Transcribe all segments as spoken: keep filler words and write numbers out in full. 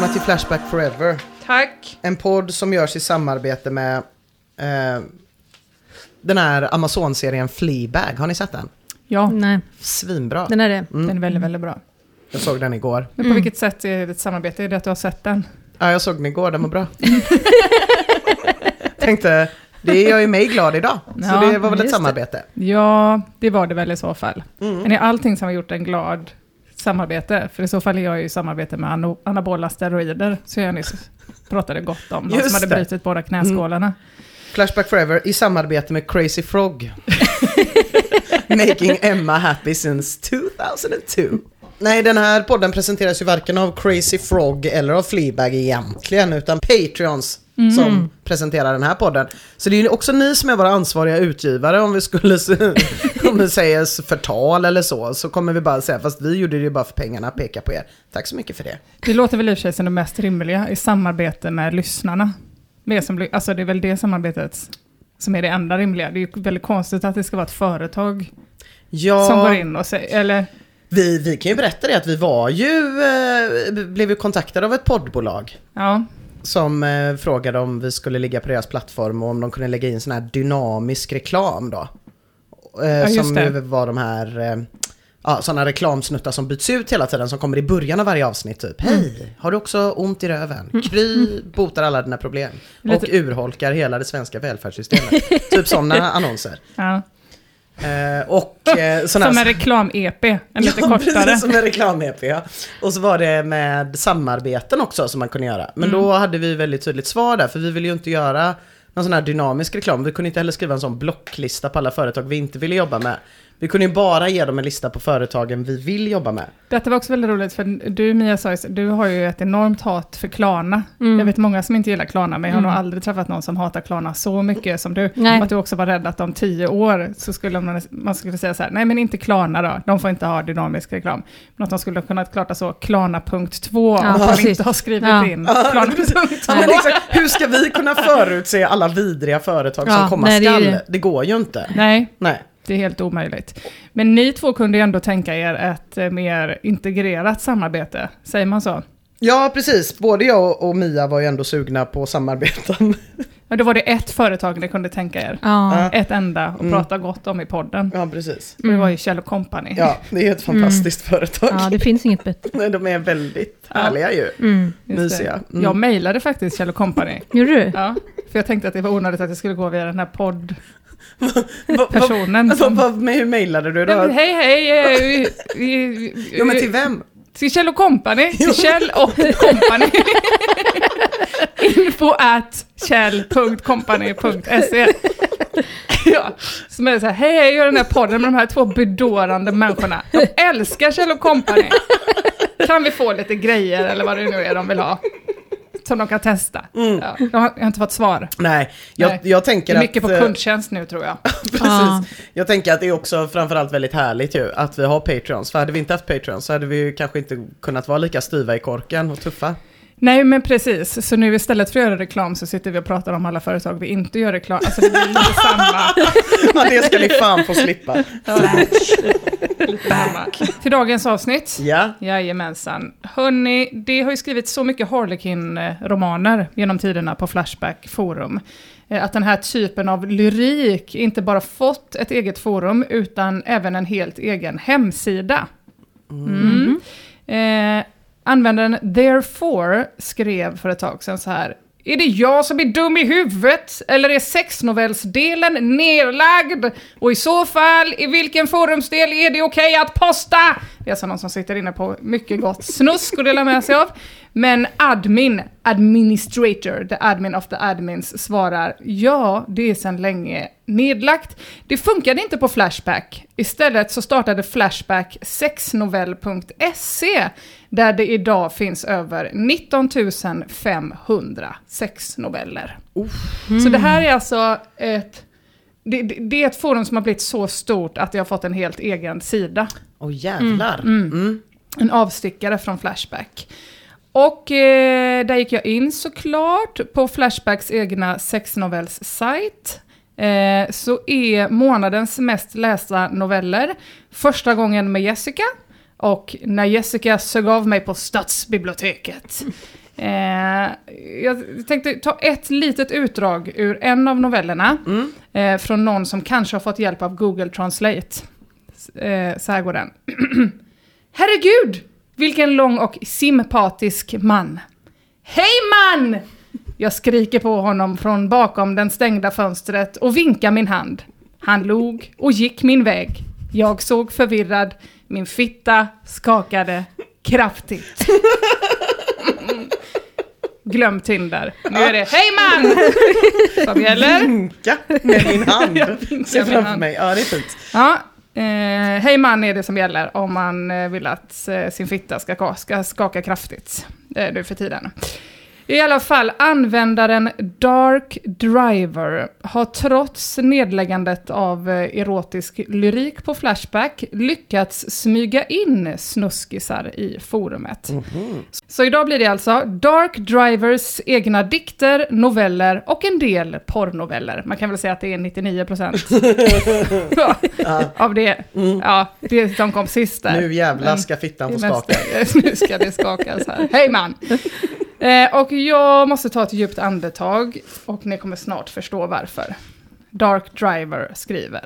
välkomna till Flashback Forever. Tack. En podd som görs i samarbete med eh, den här Amazon-serien Fleabag. Har ni sett den? Ja. Nej. Svinbra. Den är det. Mm. Den är väldigt, väldigt bra. Jag såg den igår. Men på Mm. vilket sätt är det ett samarbete? Är det att du har sett den? Ja, jag såg den igår. Den var bra. Tänkte, det gör ju mig glad idag. Så Ja, det var väl ett just samarbete. Ja, det var det väl i så fall. Mm. Men är allting som har gjort en glad samarbete? För i så fall är jag ju i samarbete med ano- anabola steroider. Så jag nyss pratade gott om. Någon Just som hade det. brutit båda knäskålarna. Flashback Forever i samarbete med Crazy Frog. Making Emma happy since two thousand two. Nej, den här podden presenteras ju varken av Crazy Frog eller av Fleabag egentligen, utan Patreons Mm. som presenterar den här podden. Så det är ju också ni som är våra ansvariga utgivare om vi skulle om det sägs förtal eller så, så kommer vi bara säga, fast vi gjorde det ju bara för pengarna, peka på er. Tack så mycket för det. Det låter väl i och för sig som det mest rimliga i samarbete med lyssnarna. Det, som, blir- alltså det är väl det samarbetet som är det enda rimliga. Det är ju väldigt konstigt att det ska vara ett företag Ja, som går in och säger, eller... vi, vi kan ju berätta det att vi var ju, eh, blev ju kontaktade av ett poddbolag. Ja, Som eh, frågade om vi skulle ligga på deras plattform och om de kunde lägga in sån här dynamisk reklam då. Eh, just som det. ju var de här eh, ja, sådana reklamsnuttar som byts ut hela tiden, som kommer i början av varje avsnitt typ. Mm. Hej, har du också ont i röven? Kry botar alla dina problem. Och Lite- urholkar hela det svenska välfärdssystemet. Typ sådana annonser. ja. Eh, och eh, såna Som här- en reklam-E P, en lite Ja, kortare. precis, som en reklam-E P, ja. Och så var det med samarbeten också som man kunde göra. Men Mm. då hade vi väldigt tydligt svar där, för vi ville ju inte göra någon sån här dynamisk reklam. Vi kunde inte heller skriva en sån blocklista på alla företag vi inte ville jobba med. Vi kunde ju bara ge dem en lista på företagen vi vill jobba med. Detta var också väldigt roligt, för du, Mia, sa ju- du har ju ett enormt hat för Klarna. Mm. Jag vet många som inte gillar Klarna, men jag har Mm. nog aldrig träffat någon som hatar Klarna så mycket som du. Nej. Att du också var rädd att om tio år så skulle man, man skulle säga så här, nej men inte Klarna då, de får inte ha dynamisk reklam. Men att de skulle kunna klarta så, Klarna punkt två, Ja, om man precis. inte har skrivit Ja. in Klarna punkt Ja, två. men exakt, hur ska vi kunna förutse alla vidriga företag som Ja, komma nej, det är skall? det. Det går ju inte. Nej, Nej. det är helt omöjligt. Men ni två kunde ju ändå tänka er ett eh, mer integrerat samarbete, säger man så? Ja, precis. Både jag och Mia var ju ändå sugna på samarbeten. Ja, då var det ett företag ni kunde tänka er. Ja. Ett enda och Mm. prata gott om i podden. Ja, precis. Och det var ju Kjell och Company. Ja, det är ett fantastiskt företag. ja, det finns inget bättre. Nej, de är väldigt Ja. härliga ju. Mm. Just det. mysiga. Mm. Jag mejlade faktiskt Kjell och Company. Gjorde du? Ja, för jag tänkte att det var onödigt att jag skulle gå via den här poddpersonen. Va- va- som... va- med hur mejlade du då? Nej, men hej, hej! eh, vi- vi- Jo, men till vem? Till Kjell och Company. Till Kjell och Company. Info at kjell punkt company punkt se. Ja, som är så här, hej, jag gör den här podden med de här två bedårande människorna. De älskar Kjell och Company. Kan vi få lite grejer eller vad det nu är de vill ha? Som de kan testa. Mm. Ja, jag, har, jag har inte fått svar. Nej, jag, Nej. jag Det tänker är mycket att... på eh, kundtjänst nu tror jag. Precis. Ja. Jag tänker att det är också framförallt väldigt härligt ju, att vi har Patreons. För hade vi inte haft Patreons så hade vi ju kanske inte kunnat vara lika styva i korken och tuffa. Nej, men precis. Så nu istället för att göra reklam så sitter vi och pratar om alla företag vi inte gör reklam. Alltså det blir lite samma. Ja, det ska ni fan få slippa. Lite samma. Till dagens avsnitt. Ja, Jajamensan. Hörrni, det har ju skrivits så mycket Harlequin-romaner genom tiderna på Flashback forum. Eh, Att den här typen av lyrik inte bara fått ett eget forum utan även en helt egen hemsida. Mm. Eh, användaren Therefore skrev för ett tag sedan så här: är det jag som är dum i huvudet eller är sexnovellsdelen nedlagd? Och i så fall, i vilken forumsdel är det okej att posta? Det är alltså någon som sitter inne på mycket gott snusk och delar med sig av. Men admin, administrator, the admin of the admins svarar: ja, det är sedan länge nedlagt. Det funkade inte på Flashback. Istället så startade Flashback sexnovell punkt se där det idag finns över nitton tusen femhundra sexnoveller. Mm. Så det här är alltså ett, det, det, det är ett forum som har blivit så stort att det har fått en helt egen sida. åh jävlar. Mm. Mm. En avstickare från Flashback. Och eh, där gick jag in såklart på Flashbacks egna sexnovells-sajt. Eh, så är månadens mest lästa noveller Första gången med Jessica och När Jessica sög av mig på Stadsbiblioteket. Eh, jag tänkte ta ett litet utdrag ur en av novellerna mm. eh, från någon som kanske har fått hjälp av Google Translate. Eh, så här går den. Herregud, vilken lång och sympatisk man. Hej man! Jag skriker på honom från bakom den stängda fönstret och vinkar min hand. Han log och gick min väg. Jag såg förvirrad. Min fitta skakade kraftigt. Glöm Tinder. Nu är det hej man! Som gäller. Vinka med min hand. Se framför mig. Ja, det är fint. Ja, eh, hej man är det som gäller om man eh, vill att eh, sin fitta ska, ska skaka kraftigt. Det är nu för tiden. I alla fall, användaren Dark Driver har trots nedläggandet av erotisk lyrik på Flashback lyckats smyga in snuskisar i forumet. Mm-hmm. Så idag blir det alltså Dark Drivers egna dikter, noveller och en del porrnoveller. Man kan väl säga att det är nittionio procent ja, av det. Mm. Ja, det som kom sist där. Nu jävlar ska fittan få skaka. Nu ska det skakas här. Hej man! Eh, och jag måste ta ett djupt andetag och ni kommer snart förstå varför. Dark Driver skriver.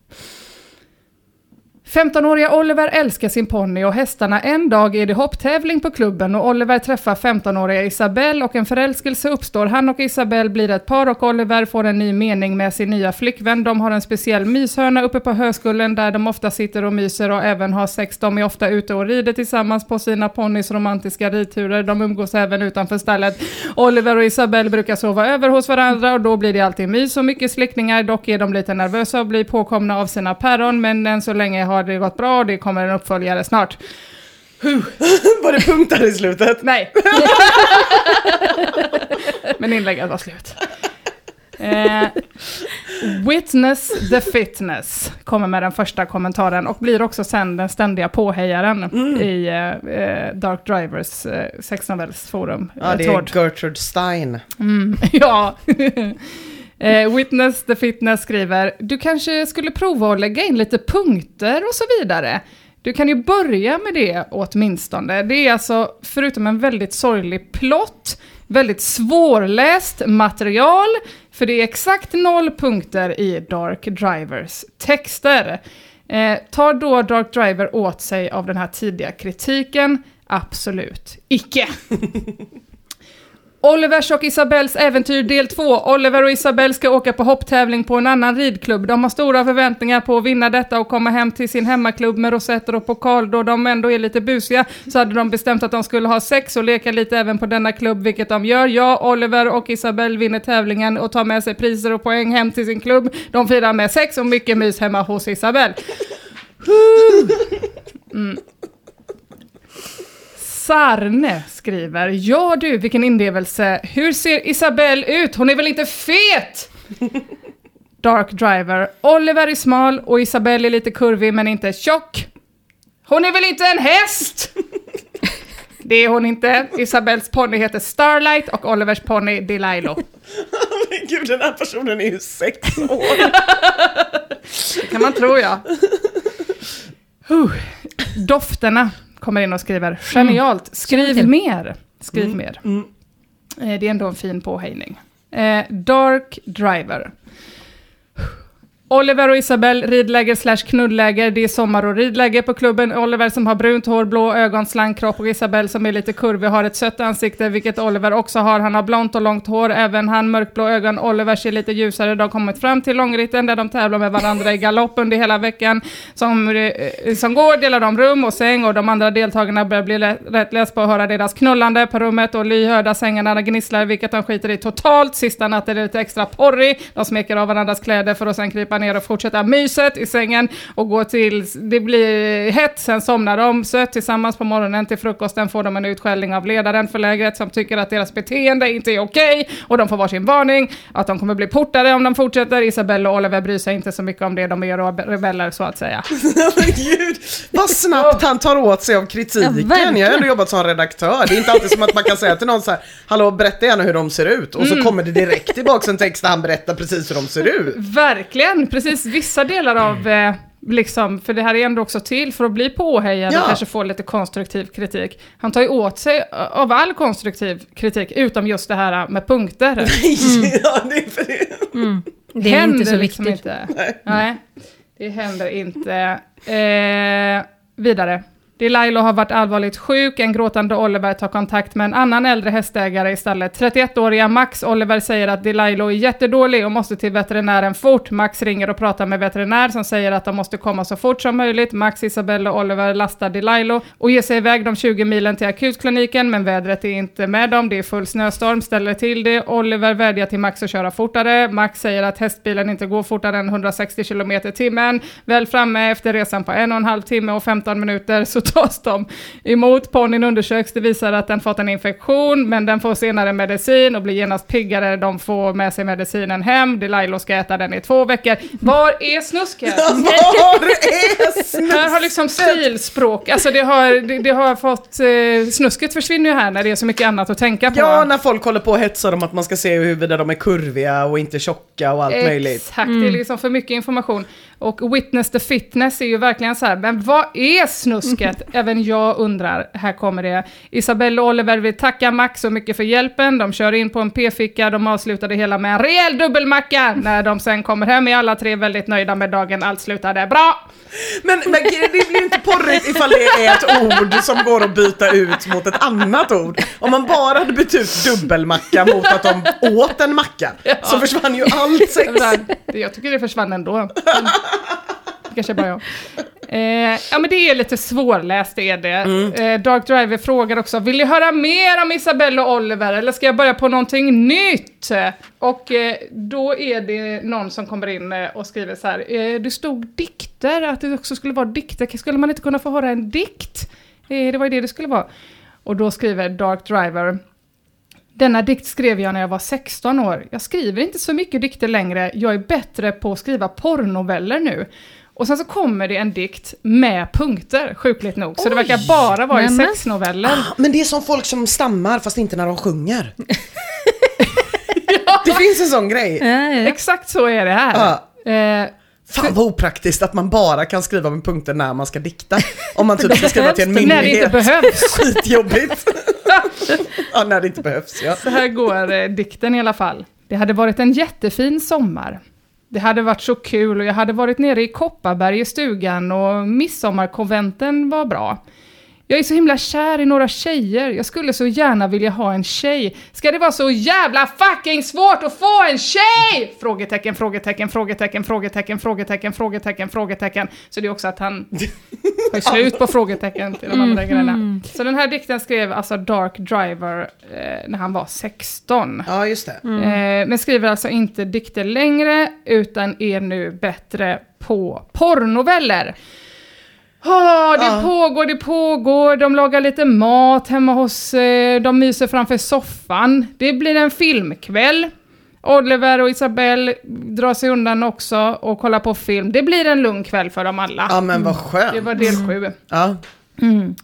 femtonåriga Oliver älskar sin ponny och hästarna. En dag är det hopptävling på klubben och Oliver träffar femtonåriga Isabelle och en förälskelse uppstår. Han och Isabelle blir ett par och Oliver får en ny mening med sin nya flickvän. De har en speciell myshörna uppe på höskullen där de ofta sitter och myser och även har sex. De är ofta ute och rider tillsammans på sina ponnys romantiska ridturer. De umgås även utanför stallet. Oliver och Isabelle brukar sova över hos varandra och då blir det alltid mys och mycket slickningar. Dock är de lite nervösa och blir påkomna av sina päron, men än så länge har det gått bra och det kommer en uppföljare snart. Var det punkter i slutet? Nej. Men inlägget var slut. Eh, Witness the Fitness kommer med den första kommentaren och blir också sen den ständiga påhejaren mm. i eh, Dark Drivers eh, sexnovellsforum. Ja, det är Gertrude Stein. Mm, ja. Eh, Witness the Fitness skriver: du kanske skulle prova att lägga in lite punkter och så vidare. Du kan ju börja med det åtminstone. Det är alltså, förutom en väldigt sorglig plott, väldigt svårläst material, för det är exakt noll punkter i Dark Drivers texter. Eh, tar då Dark Driver åt sig av den här tidiga kritiken? Absolut icke. Olivers och Isabelles äventyr del två. Oliver och Isabelle ska åka på hopptävling på en annan ridklubb. De har stora förväntningar på att vinna detta och komma hem till sin hemmaklubb med rosetter och pokal. Då de ändå är lite busiga så hade de bestämt att de skulle ha sex och leka lite även på denna klubb, vilket de gör. Ja, Oliver och Isabelle vinner tävlingen och tar med sig priser och poäng hem till sin klubb. De firar med sex och mycket mys hemma hos Isabelle. Mm. Sarne skriver: ja du, vilken inlevelse. Hur ser Isabelle ut? Hon är väl inte fet? Dark Driver: Oliver är smal och Isabelle är lite kurvig men inte tjock. Hon är väl inte en häst? Det är hon inte. Isabelles ponny heter Starlight och Olivers ponny Delilo. Men gud, den här personen är ju sex år. Det kan man tro, ja. Uh, dofterna kommer in och skriver: genialt, skriv mm. mer. Skriv mm. mer. Mm. Eh, det är ändå en fin påhejning. Eh, Dark Driver: Oliver och Isabelle, ridläger slash knullläger. Det är sommar och ridläger på klubben. Oliver som har brunt hår, blå ögon, slank kropp och Isabelle som är lite kurvig har ett sött ansikte, vilket Oliver också har. Han har blont och långt hår, även han mörkblå ögon. Oliver ser lite ljusare. De har kommit fram till långritten där de tävlar med varandra i galopp under hela veckan. Som, som går delar de rum och säng och de andra deltagarna börjar bli lä- rätt läs på att höra deras knullande på rummet och lyhörda sängarna gnisslar, vilket de skiter i totalt. Sista natten är lite extra porrig. De smeker av varandras kläder för att sen krypa ner och fortsätta myset i sängen och gå till, det blir hett, sen somnar de sött tillsammans på morgonen. Till frukosten får de en utskällning av ledaren för lägret som tycker att deras beteende inte är okej och de får varsin varning att de kommer bli portade om de fortsätter. Isabelle och Oliver bryr sig inte så mycket om det, de är rebeller så att säga. Men gud, vad snabbt han tar åt sig av kritiken. Ja, jag har ändå jobbat som redaktör. Det är inte alltid som att man kan säga till någon så här: hallå, berätta gärna hur de ser ut, och så mm. kommer det direkt tillbaka en text där han berättar precis hur de ser ut. Verkligen, precis. Vissa delar av eh, Liksom, för det här är ändå också till för att bli påhejad ja. och kanske få lite konstruktiv kritik. Han tar ju åt sig av all konstruktiv kritik, utom just det här med punkter. Mm. ja, det är för det. Mm. Det är händer inte så liksom viktigt. Inte. Nej. Nej, det händer inte. Eh, vidare. Delilah har varit allvarligt sjuk. En gråtande Oliver tar kontakt med en annan äldre hästägare istället. trettioettåriga Max Oliver säger att Delilah är jättedålig och måste till veterinären fort. Max ringer och pratar med veterinär som säger att de måste komma så fort som möjligt. Max, Isabelle och Oliver lastar Delilah och ger sig iväg de tjugo milen till akutkliniken, men vädret är inte med dem. Det är full snöstorm, ställer till det. Oliver vädjar till Max att köra fortare. Max säger att hästbilen inte går fortare än hundrasextio kilometer i timmen. Väl framme efter resan på en och en halv timme och femton minuter så tas de emot. Ponnyn undersöks, det visar att den fått en infektion, men den får senare medicin och blir genast piggare. De får med sig medicinen hem. Delilah ska äta den i två veckor. Var är snusket? Var är snusket? Här har liksom stilspråk, alltså det har, det, det har fått, eh, snusket försvinner ju här när det är så mycket annat att tänka på. Ja, när folk håller på och hetsar om att man ska se huruvida de är kurviga och inte tjocka och allt Exakt, möjligt. Exakt, det är liksom för mycket information. Och Witness the Fitness är ju verkligen så här, men vad är snusket? Även jag undrar, här kommer det. Isabelle och Oliver vill tacka Max så mycket för hjälpen. De kör in på en p-ficka, de avslutar det hela med en rejäl dubbelmacka. När de sen kommer hem är alla tre väldigt nöjda med dagen, allt slutade bra. Men, men det blir inte porrigt ifall det är ett ord som går att byta ut mot ett annat ord. Om man bara hade bytt ut dubbelmacka mot att de åt en macka, ja. Så försvann ju allt sex. Jag tycker det försvann ändå. Kanske bara jag. Eh, ja, men det är lite svårläst, är det. Mm. Eh, Dark Driver frågar också, vill ni höra mer om Isabelle och Oliver eller ska jag börja på någonting nytt? Och eh, då är det någon som kommer in och skriver så här, eh, det stod dikter, att det också skulle vara dikter. Skulle man inte kunna få höra en dikt? Eh, det var ju det det skulle vara. Och då skriver Dark Driver, denna dikt skrev jag när jag var sexton år. Jag skriver inte så mycket dikter längre. Jag är bättre på att skriva porrnoveller nu. Och sen så kommer det en dikt med punkter, sjukligt nog. Så Oj, det verkar bara vara i sexnoveller. Ah, men det är som folk som stammar fast inte när de sjunger. Ja. Det finns en sån grej. Ja, ja. Exakt så är det här. Ah. Eh, Fan vad opraktiskt att man bara kan skriva med punkter när man ska dikta. Om man typ ska skriva till en myndighet. När det inte behövs. Skitjobbigt. Ja, när det inte behövs, ja. Så här går eh, dikten i alla fall. Det hade varit en jättefin sommar. Det hade varit så kul och jag hade varit nere i Kopparberg i stugan och midsommarkonventen var bra. Jag är så himla kär i några tjejer. Jag skulle så gärna vilja ha en tjej. Ska det vara så jävla fucking svårt att få en tjej? Frågetecken, frågetecken, frågetecken, frågetecken, frågetecken, frågetecken, frågetecken. Så det är också att han har slut på frågetecken till de andra grejerna. Mm. Så den här dikten skrev alltså Dark Driver eh, när han var sexton. Ja, just det. Mm. Eh, men skriver alltså inte dikter längre utan är nu bättre på porrnoveller. Oh, det ah. pågår, det pågår. De lagar lite mat hemma hos... Eh, de myser framför soffan. Det blir en filmkväll. Oliver och Isabelle drar sig undan också och kollar på film. Det blir en lugn kväll för dem alla. Ja, men vad skönt. Det var del sju. Ja. Mm.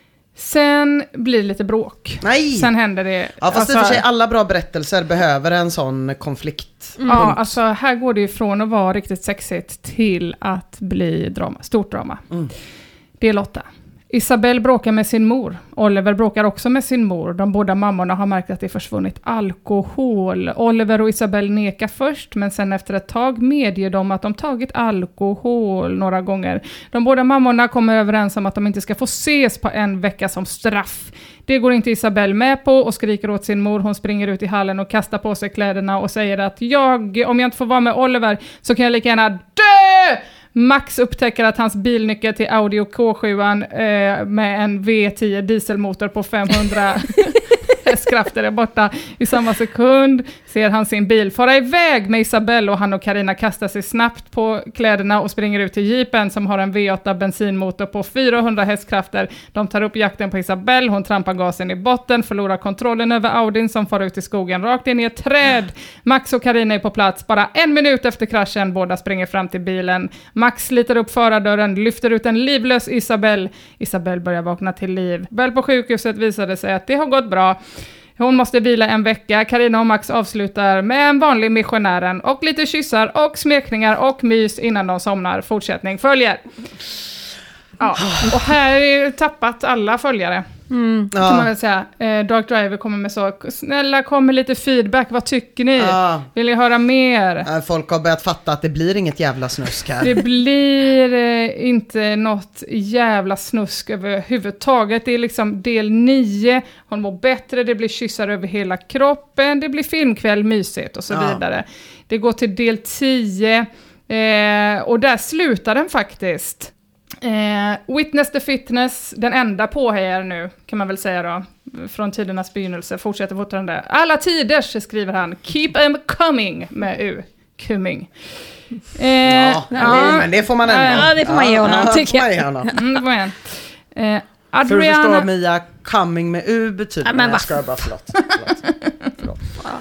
Sen blir det lite bråk. Nej! Sen händer det... Ja, fast alltså, i och för sig alla bra berättelser behöver en sån konflikt. Mm. Ja, alltså här går det ju från att vara riktigt sexigt till att bli drama, stort drama. Mm. Det är Lotta. Isabelle bråkar med sin mor. Oliver bråkar också med sin mor. De båda mammorna har märkt att det försvunnit alkohol. Oliver och Isabelle nekar först, men sen efter ett tag medger de att de tagit alkohol några gånger. De båda mammorna kommer överens om att de inte ska få ses på en vecka som straff. Det går inte Isabelle med på och skriker åt sin mor. Hon springer ut i hallen och kastar på sig kläderna och säger att jag, om jag inte får vara med Oliver så kan jag lika gärna dö! Max upptäcker att hans bilnyckel till Audi K sju eh, med en V tio dieselmotor på femhundra hästkrafter är borta. I samma sekund ser han sin bil fara iväg med Isabelle och han och Carina kastar sig snabbt på kläderna och springer ut till jeepen som har en V åtta bensinmotor på fyrahundra hästkrafter. De tar upp jakten på Isabelle, hon trampar gasen i botten, förlorar kontrollen över Audin som far ut i skogen rakt in i ett träd. Max och Carina är på plats bara en minut efter kraschen, båda springer fram till bilen. Max sliter upp förardörren, lyfter ut en livlös Isabelle. Isabelle börjar vakna till liv. Väl på sjukhuset visade sig att det har gått bra. Hon måste vila en vecka. Carina och Max avslutar med en vanlig missionären och lite kyssar och smekningar och mys innan de somnar. Fortsättning följer. Ja, och här är tappat alla följare. Mm. Kan ja. man väl säga. Eh, Dark Driver kommer med så, snälla kom med lite feedback, vad tycker ni? Ja. Vill ni höra mer? Folk har börjat fatta att det blir inget jävla snusk här. Det blir eh, inte något jävla snusk överhuvudtaget. Det är liksom del nio, hon mår bättre, det blir kyssar över hela kroppen, det blir filmkväll, mysigt och så ja. vidare. Det går till del tio eh, och där slutar den faktiskt. Eh, Witness the Fitness, den enda påhejare nu kan man väl säga då, från tidernas begynnelse, fortsätter fortfarande. Alla tiders skriver han, keep them coming med U, coming. Eh, ja, ja, men det får man ändå. Ja, det får man ge honom, ja, tycker jag. Mm, det får man eh, Adriana... För att förstå Mia, coming med U betyder ja, men jag ska bara, förlåt. förlåt. förlåt.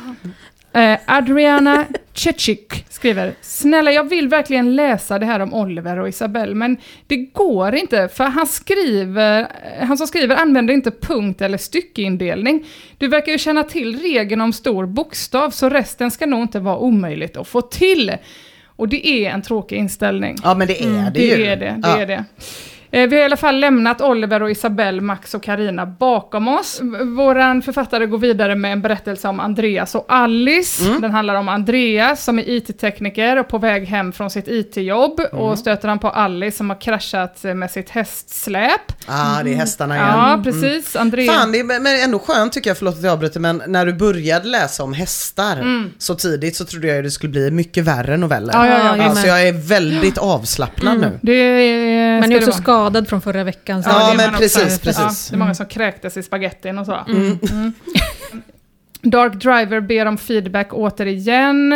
Eh, Adriana Chechik skriver, snälla jag vill verkligen läsa det här om Oliver och Isabelle, men det går inte för han skriver, han som skriver använder inte punkt- eller styckeindelning. Du verkar ju känna till regeln om stor bokstav, så resten ska nog inte vara omöjligt att få till. Och det är en tråkig inställning. Ja, men det är mm, det, det ju. Är det, det ja. är det. Vi har i alla fall lämnat Oliver och Isabelle, Max och Carina bakom oss. Våran författare går vidare med en berättelse om Andreas och Alice. Mm. Den handlar om Andreas som är I T-tekniker och på väg hem från sitt I T-jobb. Mm. Och stöter han på Alice som har kraschat med sitt hästsläp. Ah, det är hästarna igen. Ja, precis. Mm. Andreas. Fan, det är men ändå skönt tycker jag, förlåt att jag avbryter, men när du började läsa om hästar mm. så tidigt så trodde jag att det skulle bli mycket värre noveller. Ja, ja, ja, alltså jag är väldigt avslappnad mm. nu. Det är, men är också skadad från förra veckan. Så ja, det men precis, också, precis. Ja, det är många som kräktes i spagettin och så. Mm. Mm. Dark Driver ber om feedback återigen.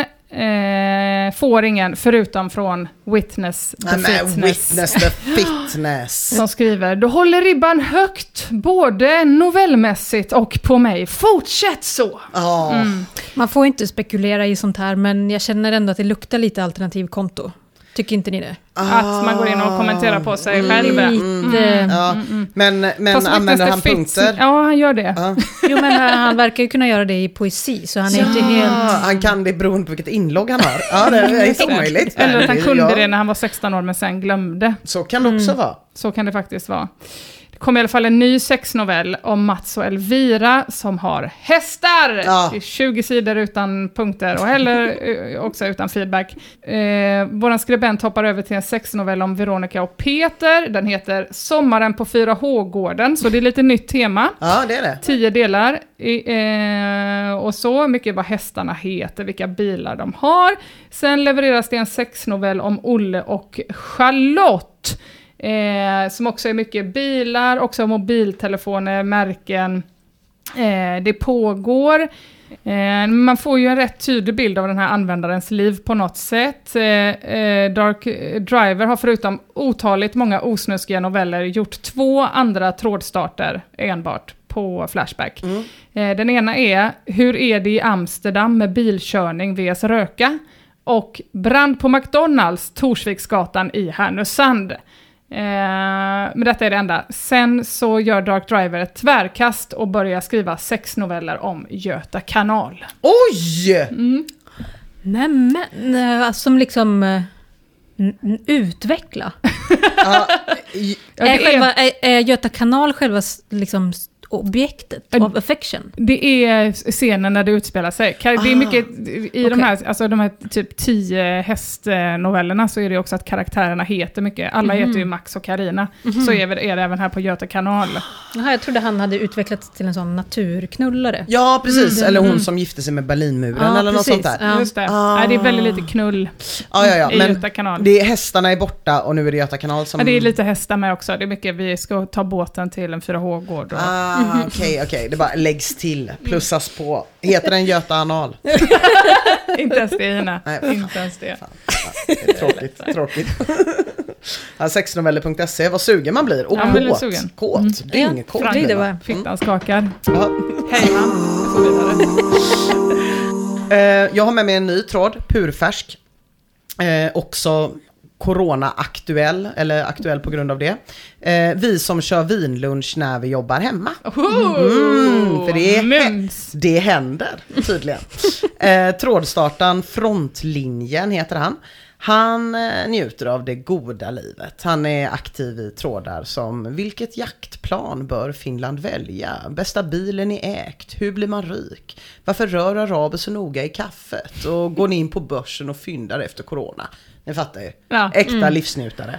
Eh, får ingen, förutom från Witness the Nej, Fitness. Witness the Fitness. Som skriver, du håller ribban högt, både novellmässigt och på mig. Fortsätt så! Oh. Mm. Man får inte spekulera i sånt här, men jag känner ändå att det luktar lite alternativkonto. Tycker inte ni det? Att man går in och kommenterar på sig mm. själv. Mm. Mm. Ja. Mm. Men, men använder han punkter? Ja, han gör det. Ja. Jo, men han verkar ju kunna göra det i poesi, så han är ja. inte helt... Han kan det beroende på vilket inlogg han har. Ja, det är så möjligt. Eller att han kunde ja. det när han var sexton år, men sen glömde. Så kan det också mm. vara. Så kan det faktiskt vara. Det kommer i alla fall en ny sexnovell om Mats och Elvira som har hästar. Ja. Det är tjugo sidor utan punkter och heller också utan feedback. Eh, våran skribent hoppar över till en sexnovell om Veronica och Peter. Den heter Sommaren på fyra H-gården, så det är lite nytt tema. Ja, det är det. Tio delar. I, eh, och så mycket vad hästarna heter, vilka bilar de har. Sen levereras det en sexnovell om Olle och Charlotte. Eh, som också är mycket bilar, också mobiltelefoner, märken. Eh, det pågår. Eh, man får ju en rätt tydlig bild av den här användarens liv på något sätt. Eh, eh, Dark Driver har förutom otaligt många osnuskiga noveller gjort två andra trådstarter enbart på Flashback. Mm. Eh, den ena är Hur är det i Amsterdam med bilkörning vs röka? Och Brand på McDonalds, Torsviksgatan i Härnösand. Eh, men detta är det enda. Sen så gör Dark Driver ett tvärkast och börjar skriva sex noveller om Göta kanal. Oj! Mm. Nämen, som liksom uh, n- utveckla. ja, i, är, är, själva, är, är Göta kanal själva liksom objektet av affection? Det är scenen när det utspelar sig. Det är mycket i okay. de här, alltså de här typ tio hästnovellerna, så är det också att karaktärerna heter mycket. Alla mm. heter ju Max och Carina. Mm. Så är det, är det även här på Göta kanal. Jaha, jag trodde han hade utvecklats till en sån naturknullare. Ja, precis. Mm. Eller hon som gifte sig med Berlinmuren ja, eller precis. något sånt där. Ja. Just det. Ah. Nej, det är väldigt lite knull ah, ja, ja. i Men Göta kanal. Det är hästarna är borta och nu är det Göta kanal som... Ja, det är lite hästar med också. Det är mycket, vi ska ta båten till en fyra H-gård. Och... Ah, okej, okay, okej. Okay. Det bara läggs till, plussas på. Heter den Göta anal? Inte ens det, Ina. Nej, inte ens det. Fan. Ja, det är tråkigt, tråkigt. Ja, sexnoveller punkt se, vad sugen man blir. Och ja, kåt, sugen. kåt, mm. dyngkåt. Ja, det var fittan skakar. Ja. Hej man, så vidare. uh, jag har med mig en ny tråd, purfärsk. Uh, också corona-aktuell, eller aktuell på grund av det. Eh, vi som kör vinlunch när vi jobbar hemma. Oh, mm, för det, mums. det händer tydligen. eh, trådstartan Frontlinjen heter han. Han eh, njuter av det goda livet. Han är aktiv i trådar som: vilket jaktplan bör Finland välja? Bästa bilen är ägt. Hur blir man rik? Varför rör araber så noga i kaffet? Och går ni in på börsen och fyndar efter corona? Ni fattar ju. Ja. Äkta Mm. livsnjutare.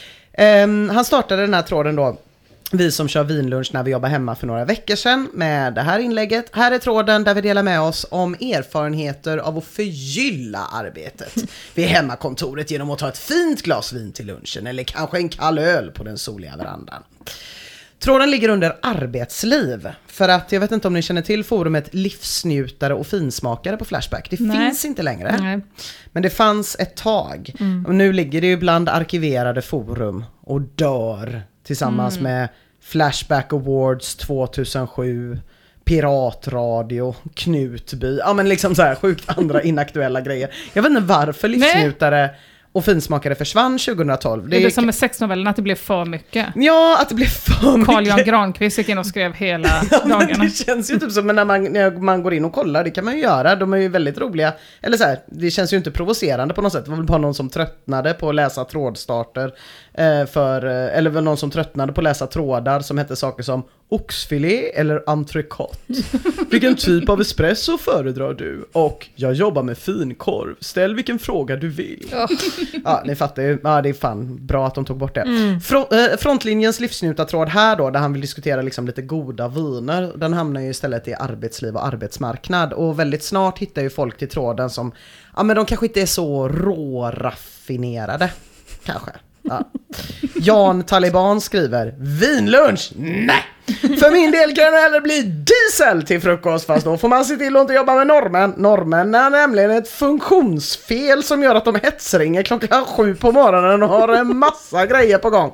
Mm. Um, han startade den här tråden då, vi som kör vinlunch när vi jobbar hemma, för några veckor sedan, med det här inlägget. Här är tråden där vi delar med oss om erfarenheter av att förgylla arbetet vid hemmakontoret genom att ta ett fint glas vin till lunchen eller kanske en kall öl på den soliga verandan. Tråden ligger under arbetsliv, för att jag vet inte om ni känner till forumet livsnjutare och finsmakare på Flashback. Det Nej. finns inte längre. Nej. Men det fanns ett tag. Mm. Och nu ligger det ju bland arkiverade forum och dör tillsammans Mm. med Flashback Awards tvåtusensju, Piratradio, Knutby. Ja, men liksom så här sjukt andra inaktuella grejer. Jag vet inte varför livsnjutare och finsmakare försvann tjugotolv. Det är det som med sexnovellerna, att det blev för mycket. Ja, att det blev för mycket. Carl Jan Granqvist gick in och skrev hela Ja, men dagarna. det känns ju typ som, men när man, när man går in och kollar, det kan man ju göra, de är ju väldigt roliga, eller så här, det känns ju inte provocerande på något sätt. Det var väl bara någon som tröttnade på att läsa trådstarter eh, för, eh, eller väl någon som tröttnade på att läsa trådar som hette saker som oxfilé eller entrecote. Vilken typ av espresso föredrar du? Och jag jobbar med finkorv. Ställ vilken fråga du vill. Oh. Ja, ni fattar ju. Ja, det är fan bra att de tog bort det. Mm. Front, eh, frontlinjens livsnjutartråd här då, där han vill diskutera liksom lite goda viner, den hamnar ju istället i arbetsliv och arbetsmarknad. Och väldigt snart hittar ju folk till tråden som, ja men de kanske inte är så råraffinerade. Kanske. Ja. Jan Taliban skriver: vinlunch? Nej! För min del kan det hellre bli diesel till frukost, fast då får man se till att inte jobba med normen. Normen är nämligen ett funktionsfel som gör att de hetsringer klockan sju på morgonen och har en massa grejer på gång.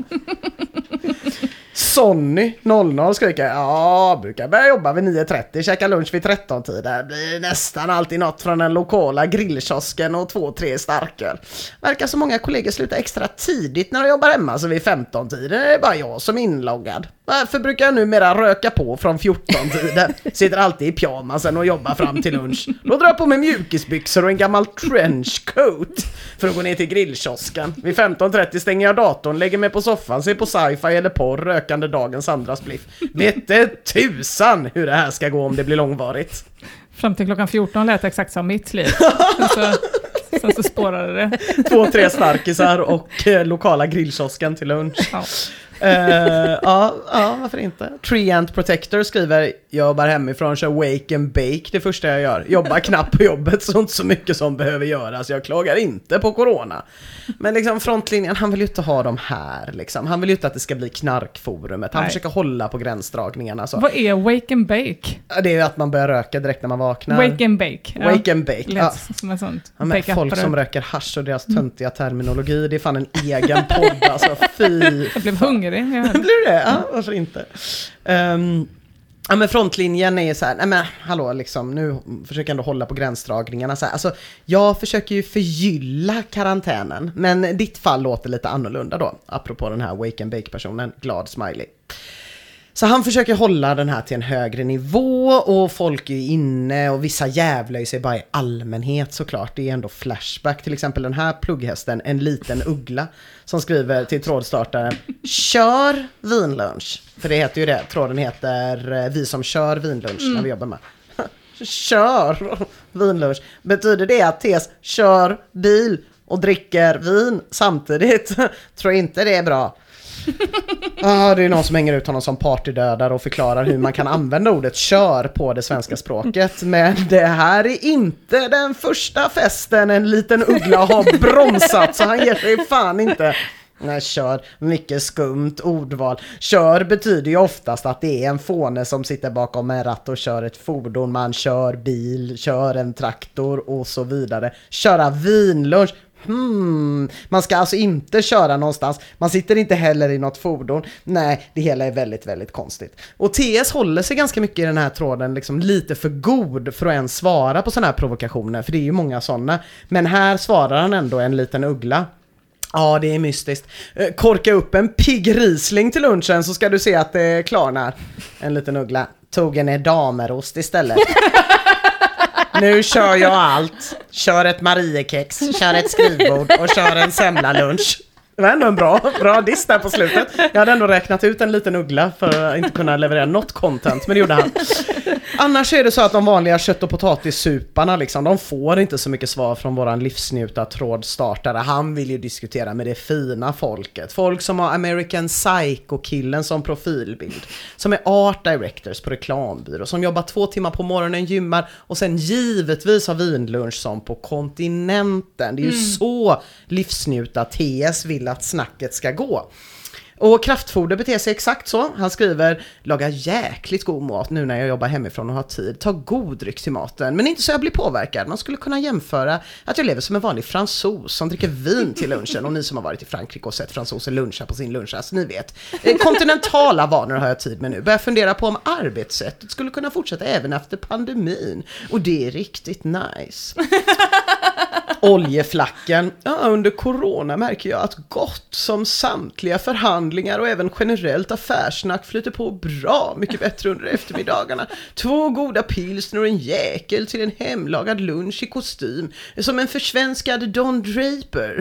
Sonny noll noll skriker: ja, brukar börja jobba vid nio trettio, käka lunch vid tretton-tiden. Det blir nästan alltid något från den lokala grillkiosken och två, tre starköl. Verkar så många kollegor sluta extra tidigt när de jobbar hemma, så vid femton-tiden är det bara jag som är inloggad. Varför brukar jag numera röka på från fjorton-tiden? Sitter alltid i pyjamasen och jobbar fram till lunch. Då drar jag på mig mjukisbyxor och en gammal trenchcoat för att gå ner till grillkiosken. Vid femton trettio stänger jag datorn, lägger mig på soffan, ser på sci-fi eller porr, rökande dagens andra spliff. Vet det tusan hur det här ska gå om det blir långvarigt. Fram till klockan fjorton lät exakt som mitt liv. Så, sen så spårade det. Två, tre starkisar och eh, lokala grillkiosken till lunch. Ja. Uh, ja, ja, varför inte? Treant Protector skriver: jag jobbar hemifrån, kör wake and bake det första jag gör. Jobbar knappt på jobbet, så inte så mycket som behöver göras. Jag klagar inte på corona. Men liksom frontlinjen, han vill ju inte ha dem här liksom. Han vill ju inte att det ska bli knarkforumet. Han Nej. försöker hålla på gränsdragningarna så. Vad är wake and bake? Det är ju att man börjar röka direkt när man vaknar. Wake and bake. Ja. Wake and bake. Lät Ja. som ett sånt. Ja, men bake folk up som och- röker hasch och deras töntiga terminologi, det är fan en egen podd alltså, fy. Jag blev hungrig. Ja. Blir det? Ja, varför inte? Um, ja, men frontlinjen är så här, nej men hallå liksom, nu försöker jag ändå hålla på gränsdragningarna så här. Alltså, jag försöker ju förgylla karantänen, men ditt fall låter lite annorlunda då, apropå den här wake and bake-personen, glad smiley. Så han försöker hålla den här till en högre nivå, och folk är inne och vissa jävlar ju sig bara i allmänhet såklart. Det är ändå Flashback, till exempel den här plugghästen, en liten uggla, som skriver till trådstartaren: kör vinlunch. För det heter ju det, tråden heter vi som kör vinlunch mm. när vi jobbar med. Kör vinlunch. Betyder det att Tess kör bil och dricker vin samtidigt? Tror inte det är bra. Ah, det är någon som hänger ut honom som partydödare och förklarar hur man kan använda ordet kör på det svenska språket. Men det här är inte den första festen en liten uggla har bromsat, så han ger sig fan inte. Nej, kör, mycket skumt ordval. Kör betyder ju oftast att det är en fåne som sitter bakom en ratt och kör ett fordon. Man kör bil, kör en traktor och så vidare. Köra vinlunch. Hmm, man ska alltså inte köra någonstans. Man sitter inte heller i något fordon. Nej, det hela är väldigt, väldigt konstigt. Och T S håller sig ganska mycket i den här tråden liksom lite för god för att ens svara på såna här provokationer. För det är ju många sådana. Men här svarar han ändå en liten uggla. Ja, det är mystiskt. Korka upp en pigg Riesling till lunchen så ska du se att det klarnar. En liten uggla. Tog en damerost istället. Nu kör jag allt. Kör ett Mariekex, kör ett skrivbord och kör en semlalunch. Det var ändå en bra, bra diss där på slutet. Jag hade ändå räknat ut en liten uggla för att inte kunna leverera något content, men det gjorde han. Annars är det så att de vanliga kött- och potatissuparna liksom, de får inte så mycket svar från våran livsnjutartrådstartare. Han vill ju diskutera med det fina folket. Folk som har American Psycho-killen som profilbild. Som är art directors på reklambyrå. Som jobbar två timmar på morgonen, gymmar och sen givetvis har vinlunch som på kontinenten. Det är ju mm. så livsnjutar T S vill att snacket ska gå. Och Kraftfoder beter sig exakt så. Han skriver, laga jäkligt god mat nu när jag jobbar hemifrån och har tid. Ta god dryck till maten, men inte så jag blir påverkad. Man skulle kunna jämföra att jag lever som en vanlig fransos som dricker vin till lunchen. Och ni som har varit i Frankrike och sett fransoser luncha på sin lunchrast, ni vet. Kontinentala vanor har jag tid med nu. Börjar fundera på om arbetssättet skulle kunna fortsätta även efter pandemin. Och det är riktigt nice. Oljeflacken. Ja, under corona märker jag att gott som samtliga förhandlingar och även generellt affärssnack flyter på bra mycket bättre under eftermiddagarna. Två goda pilsner och en jäkel till en hemlagad lunch i kostym. Som en försvenskad Don Draper.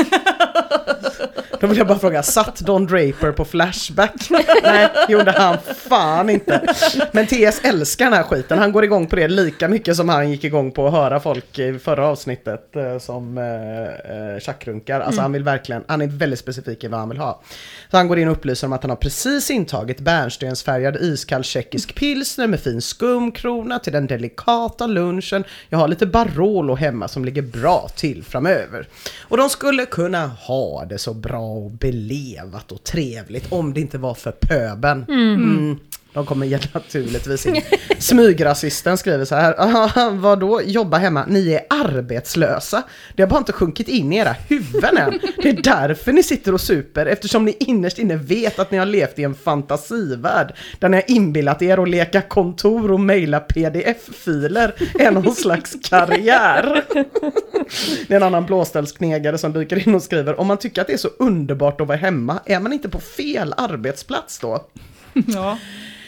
Då vill jag bara fråga, satt Don Draper på Flashback? Nej, gjorde han fan inte. Men T S älskar den här skiten. Han går igång på det lika mycket som han gick igång på att höra folk i förra avsnittet eh, som eh, tjackrunkar. Alltså mm. han vill verkligen, han är väldigt specifik i vad han vill ha. Så han går in och upplyser om att han har precis intagit bärnstensfärgad iskall tjeckisk pilsner med fin skumkrona till den delikata lunchen. Jag har lite Barolo hemma som ligger bra till framöver. Och de skulle kunna ha det så bra och belevat och trevligt om det inte var för pöben. Mm. Mm. De kommer naturligtvis in. Smygrasisten skriver så här. Vad då? Jobba hemma. Ni är arbetslösa. Det har bara inte sjunkit in i era huvuden än. Det är därför ni sitter och super. Eftersom ni innerst inne vet att ni har levt i en fantasivärld. Där ni har inbillat er att leka kontor och mejla P D F-filer. Är någon slags karriär. Det är en annan blåställsknegare som dyker in och skriver. Om man tycker att det är så underbart att vara hemma. Är man inte på fel arbetsplats då? Ja.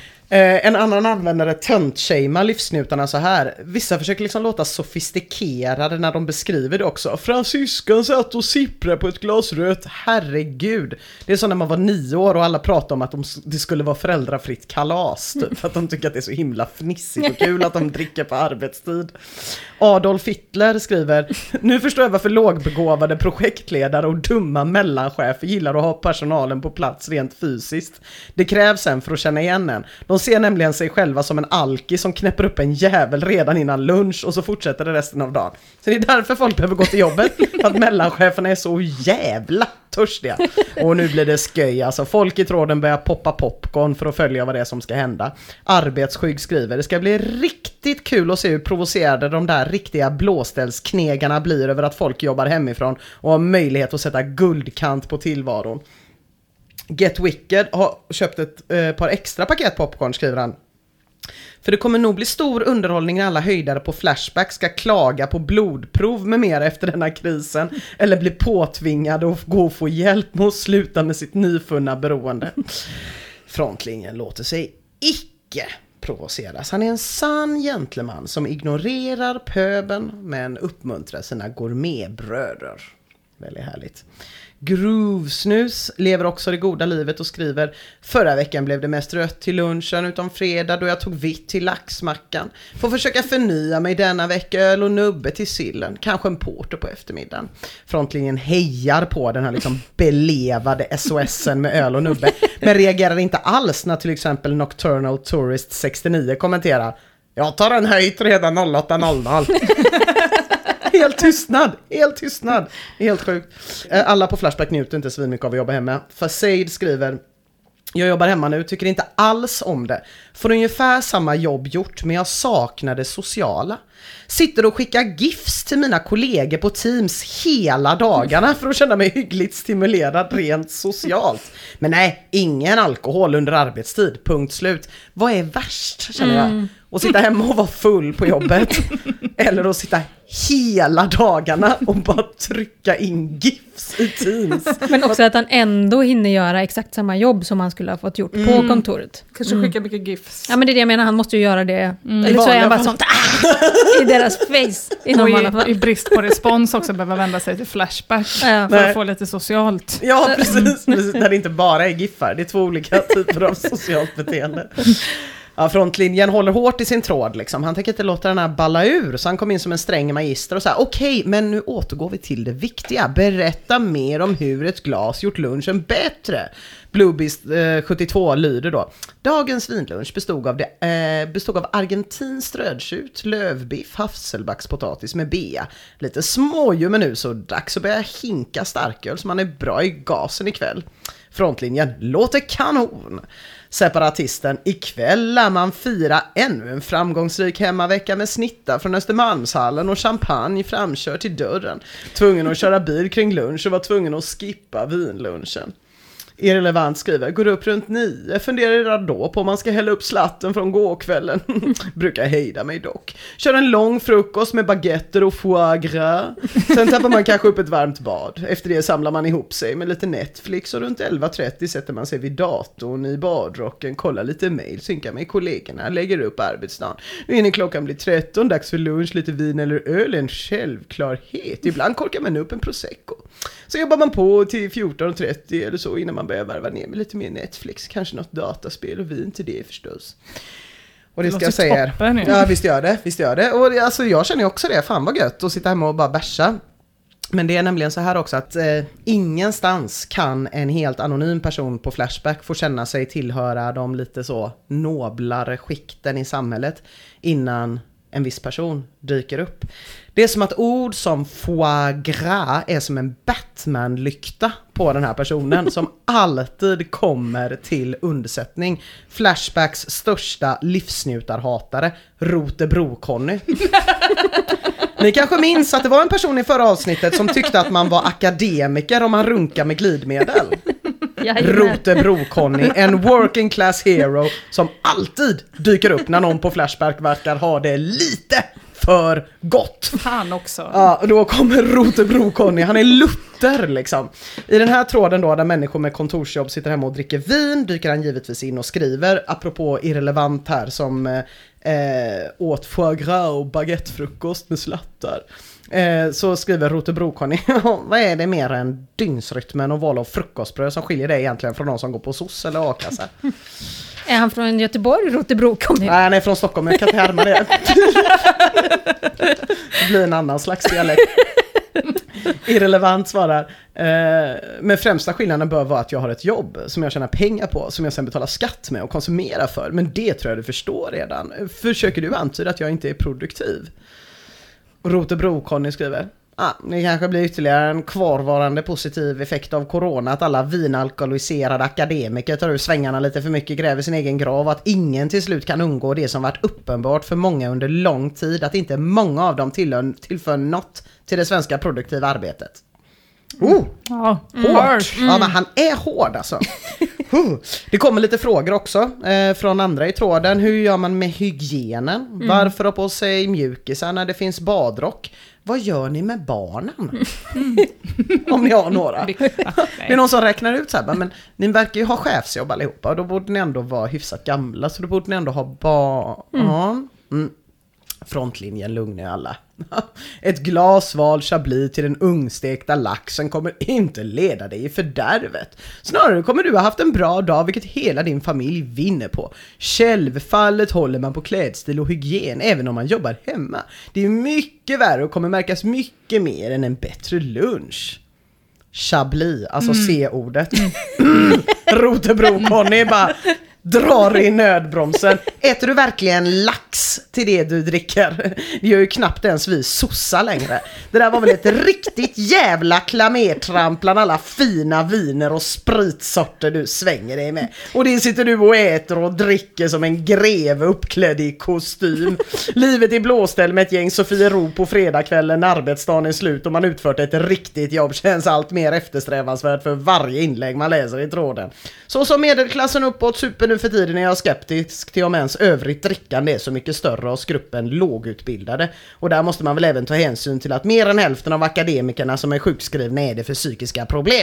Eh, en annan användare tönt-shamear livsnjutarna så här. Vissa försöker liksom låta sofistikerade när de beskriver det också. Fransyskan satt och sipprar på ett glas rött. Herregud. Det är så när man var nio år och alla pratade om att de, det skulle vara föräldrafritt kalas. Typ, att de tycker att det är så himla fnissigt och kul att de dricker på arbetstid. Adolf Hitler skriver. Nu förstår jag varför lågbegåvade projektledare och dumma mellanchefer gillar att ha personalen på plats rent fysiskt. Det krävs sen för att känna igen en. De ser nämligen sig själva som en alki som knäpper upp en jävel redan innan lunch och så fortsätter det resten av dagen. Så det är därför folk behöver gå till jobbet. För att mellancheferna är så jävla törstiga. Och nu blir det sköj. Alltså folk i tråden börjar poppa popcorn för att följa vad det är som ska hända. Arbetsskygg skriver. Det ska bli riktigt kul att se hur provocerade de där riktiga blåställsknegarna blir över att folk jobbar hemifrån och har möjlighet att sätta guldkant på tillvaron. Get Wicked har köpt ett eh, par extra paket popcorn, skriver han. För det kommer nog bli stor underhållning när alla höjdare på Flashback ska klaga på blodprov med mer efter den här krisen. Eller bli påtvingade och gå och få hjälp med att sluta med sitt nyfunna beroende. Frontlinjen låter sig icke provoceras. Han är en sann gentleman som ignorerar pöben men uppmuntrar sina gourmetbröder. Väldigt härligt. Groovesnus lever också det goda livet och skriver: förra veckan blev det mest rött till lunchen utom fredag då jag tog vitt till laxmackan. Får försöka förnya mig denna vecka, öl och nubbe till sillen. Kanske en porter på eftermiddagen. Frontlinjen hejar på den här liksom belevade S O S-en med öl och nubbe. Men reagerar inte alls när till exempel Nocturnal Tourist sextionio kommenterar: jag tar en höjt redan åtta noll noll. Helt tystnad, helt tystnad. Helt sjukt. Alla på Flashback njuter inte så mycket av att jobba hemma. Fasaid skriver: jag jobbar hemma nu, tycker inte alls om det. Får ungefär samma jobb gjort, men jag saknar det sociala. Sitter och skickar gifs till mina kollegor på Teams hela dagarna för att känna mig hyggligt stimulerad rent socialt. Men nej, ingen alkohol under arbetstid, punkt slut. Vad är värst, känner jag? Mm. Att sitta hemma och vara full på jobbet. Eller att sitta hela dagarna och bara trycka in gifs i Teams. Men också att han ändå hinner göra exakt samma jobb som han skulle ha fått gjort mm. på kontoret. Kanske mm. skicka mycket gifs. Ja, men det är det jag menar, han måste ju göra det. Mm. Eller så är han bara sånt i deras face. Och i, i brist på respons också behöver vända sig till Flashback ja. för Nej. att få lite socialt. Ja, precis. precis. När det inte bara är giffar. Det är två olika typer av socialt beteende. Ja, frontlinjen håller hårt i sin tråd liksom. Han tänker inte låta den här balla ur. Så han kom in som en sträng magister och sa: okej, okay, men nu återgår vi till det viktiga. Berätta mer om hur ett glas gjort lunchen bättre. Bluebeast eh, sjuttiotvå lyder då: dagens vinlunch bestod av, det, eh, bestod av argentinskt rödtjut, lövbiff, havselbackspotatis med bea. Lite småljum, men nu så dags att börja hinka starköl så man är bra i gasen ikväll. Frontlinjen låter kanon. Separatisten: ikväll lär man fira ännu en framgångsrik hemmavecka med snitta från Östermalmshallen och champagne framkör till dörren. Tvungen att köra bil kring lunch och var tvungen att skippa vinlunchen. Irrelevant skriver: går upp runt nio, funderar då på om man ska hälla upp slatten från gårkvällen. Brukar hejda mig dock. Kör en lång frukost med baguetter och foie gras. Sen tappar man kanske upp ett varmt bad. Efter det samlar man ihop sig med lite Netflix och runt elva trettio sätter man sig vid datorn i badrocken, kollar lite mail, synkar med kollegorna, lägger upp arbetsdagen. Nu innan klockan blir tretton, dags för lunch, lite vin eller öl, en självklarhet. Ibland korkar man upp en prosecco. Så jobbar man på till fjorton trettio eller så innan man börjar varva ner med lite mer Netflix. Kanske något dataspel och vin till det förstås. Och det, det ska jag säga. Toppen, ja. ja, visst gör det. Visst gör det. Och det, alltså, jag känner också det. Fan vad gött att sitta hemma och bara bärsa. Men det är nämligen så här också att eh, ingenstans kan en helt anonym person på Flashback få känna sig tillhöra de lite så noblare skikten i samhället innan en viss person dyker upp. Det är som att ord som foie gras är som en Batman-lykta på den här personen som alltid kommer till undsättning. Flashbacks största livsnjutarhatare, Rotebro-Conny. Ni kanske minns att det var en person i förra avsnittet som tyckte att man var akademiker om man runkar med glidmedel. Rotebro-Conny, en working class hero som alltid dyker upp när någon på Flashback verkar ha det lite för gott. Han också. Ja, och då kommer Rotebro-Conny. Han är Luther liksom. I den här tråden då där människor med kontorsjobb sitter hemma och dricker vin dyker han givetvis in och skriver, apropå irrelevant här, som eh, åt foie gras och baguettefrukost med slattar. Eh, så skriver Rotebro-Conny: vad är det mer än dygnsrytmen och val av frukostbröd som skiljer dig egentligen från någon som går på S O S eller A-kassa? Är han från Göteborg, Rotebro-Conny? Nej, han är från Stockholm, jag kan inte härma det. Det blir en annan slags dialekt. Irrelevant svarar: eh, men främsta skillnaden bör vara att jag har ett jobb som jag tjänar pengar på, som jag sen betalar skatt med och konsumerar för. Men det tror jag du förstår redan. Försöker du antyda att jag inte är produktiv? Rotebro-Conny skriver: ah, det kanske blir ytterligare en kvarvarande positiv effekt av corona, att alla vinalkoholiserade akademiker tar ur svängarna lite för mycket, gräver sin egen grav, och att ingen till slut kan undgå det som varit uppenbart för många under lång tid, att inte många av dem tillhör, tillför något till det svenska produktiva arbetet. Oh, ja, hårt. Mm. Ja, men han är hård alltså. uh. Det kommer lite frågor också eh, från andra i tråden. Hur gör man med hygienen? Mm. Varför ha på sig mjukisar när det finns badrock? Vad gör ni med barnen? Mm. Om ni har några. Det är någon som räknar ut så här, men ni verkar ju ha chefsjobb allihopa, och då borde ni ändå vara hyfsat gamla, så då borde ni ändå ha barn. Mm. Mm. Frontlinjen lugnar alla. Ett glas val chablis till den ungstekta laxen kommer inte leda dig i fördärvet. Snarare kommer du ha haft en bra dag, vilket hela din familj vinner på. Självfallet håller man på klädstil och hygien även om man jobbar hemma. Det är mycket värre och kommer märkas mycket mer än en bättre lunch. Chablis, alltså mm. C-ordet. Mm. Rotebro-Conny bara drar i nödbromsen. Äter du verkligen lax piss till det du dricker. Det gör ju knappt ens vi sossa längre. Det där var väl ett riktigt jävla klamertramp bland alla fina viner och spritsorter du svänger dig med. Och det sitter du och äter och dricker som en greve uppklädd i kostym. Livet är blåställ med ett gäng Sofiero på fredagskvällen när arbetsdagen är slut och man utfört ett riktigt jobb känns allt mer eftersträvansvärt för varje inlägg man läser i tråden. Så som medelklassen uppåt super nu för tiden är jag skeptisk till om ens övrigt drickande är så mycket större hos gruppen lågutbildade. Och där måste man väl även ta hänsyn till att mer än hälften av akademikerna som är sjukskrivna är det för psykiska problem.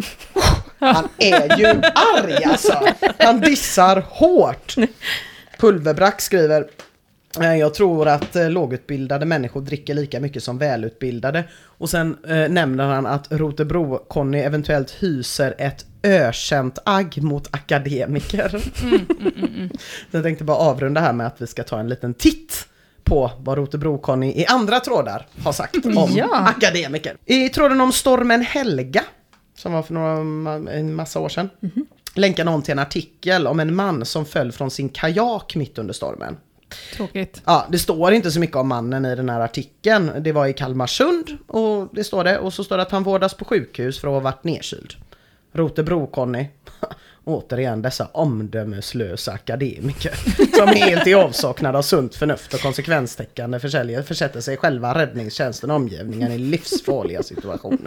Han är ju arg alltså. Han dissar hårt. Pulverbrack skriver: jag tror att eh, lågutbildade människor dricker lika mycket som välutbildade. Och sen eh, nämner han att Rotebro-Conny eventuellt hyser ett ökänt agg mot akademiker. Mm, mm, mm. Så jag tänkte bara avrunda här med att vi ska ta en liten titt på vad Rotebro-Conny i andra trådar har sagt om ja. akademiker. I tråden om stormen Helga, som var för några, en massa år sedan, mm-hmm. länkar någon till en artikel om en man som föll från sin kajak mitt under stormen. Tråkigt. Ja, det står inte så mycket om mannen i den här artikeln. Det var i Kalmarsund och det står det. Och så står det att han vårdas på sjukhus för att ha varit nedkyld. Rotebro-Conny. Återigen dessa omdömeslösa akademiker som helt i avsaknad av sunt förnuft och konsekvenstäckande försäljare försätter sig själva, räddningstjänsten och omgivningen i livsfarliga situationer.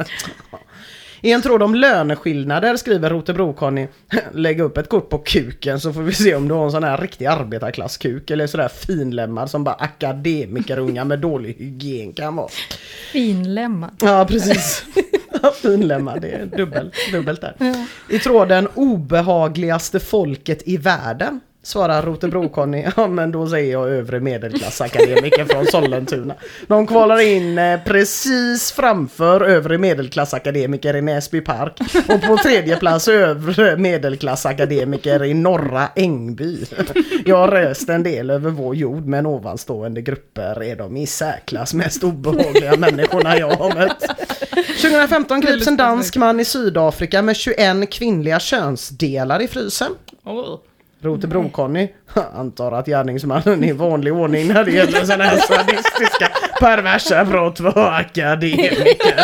I en tråd om löneskillnader skriver Rotebro-Conny: lägg upp ett kort på kuken så får vi se om du har en sån här riktig arbetarklasskuk eller sådär finlämmad som bara akademikerunga med dålig hygien kan vara. Finlämmad. Ja, precis. Finlämmad, det är dubbelt, dubbelt där. Ja. I tråden obehagligaste folket i världen svarar Rotebro-Conny: ja men då säger jag övre medelklassakademiker från Sollentuna. De kvalar in eh, precis framför övre medelklassakademiker i Näsby park. Och på tredje plats övre medelklassakademiker i Norra Ängby. Jag har röst en del över vår jord, men ovanstående grupper är de i särklass mest obehagliga människorna jag har mött. tjugo femton grips en dansk man i Sydafrika med tjugoett kvinnliga könsdelar i frysen. Oh. Rotebro-Conny antar att gärningsmannen i vanlig ordning när det gäller sådana här sadistiska perversa brott var akademiker.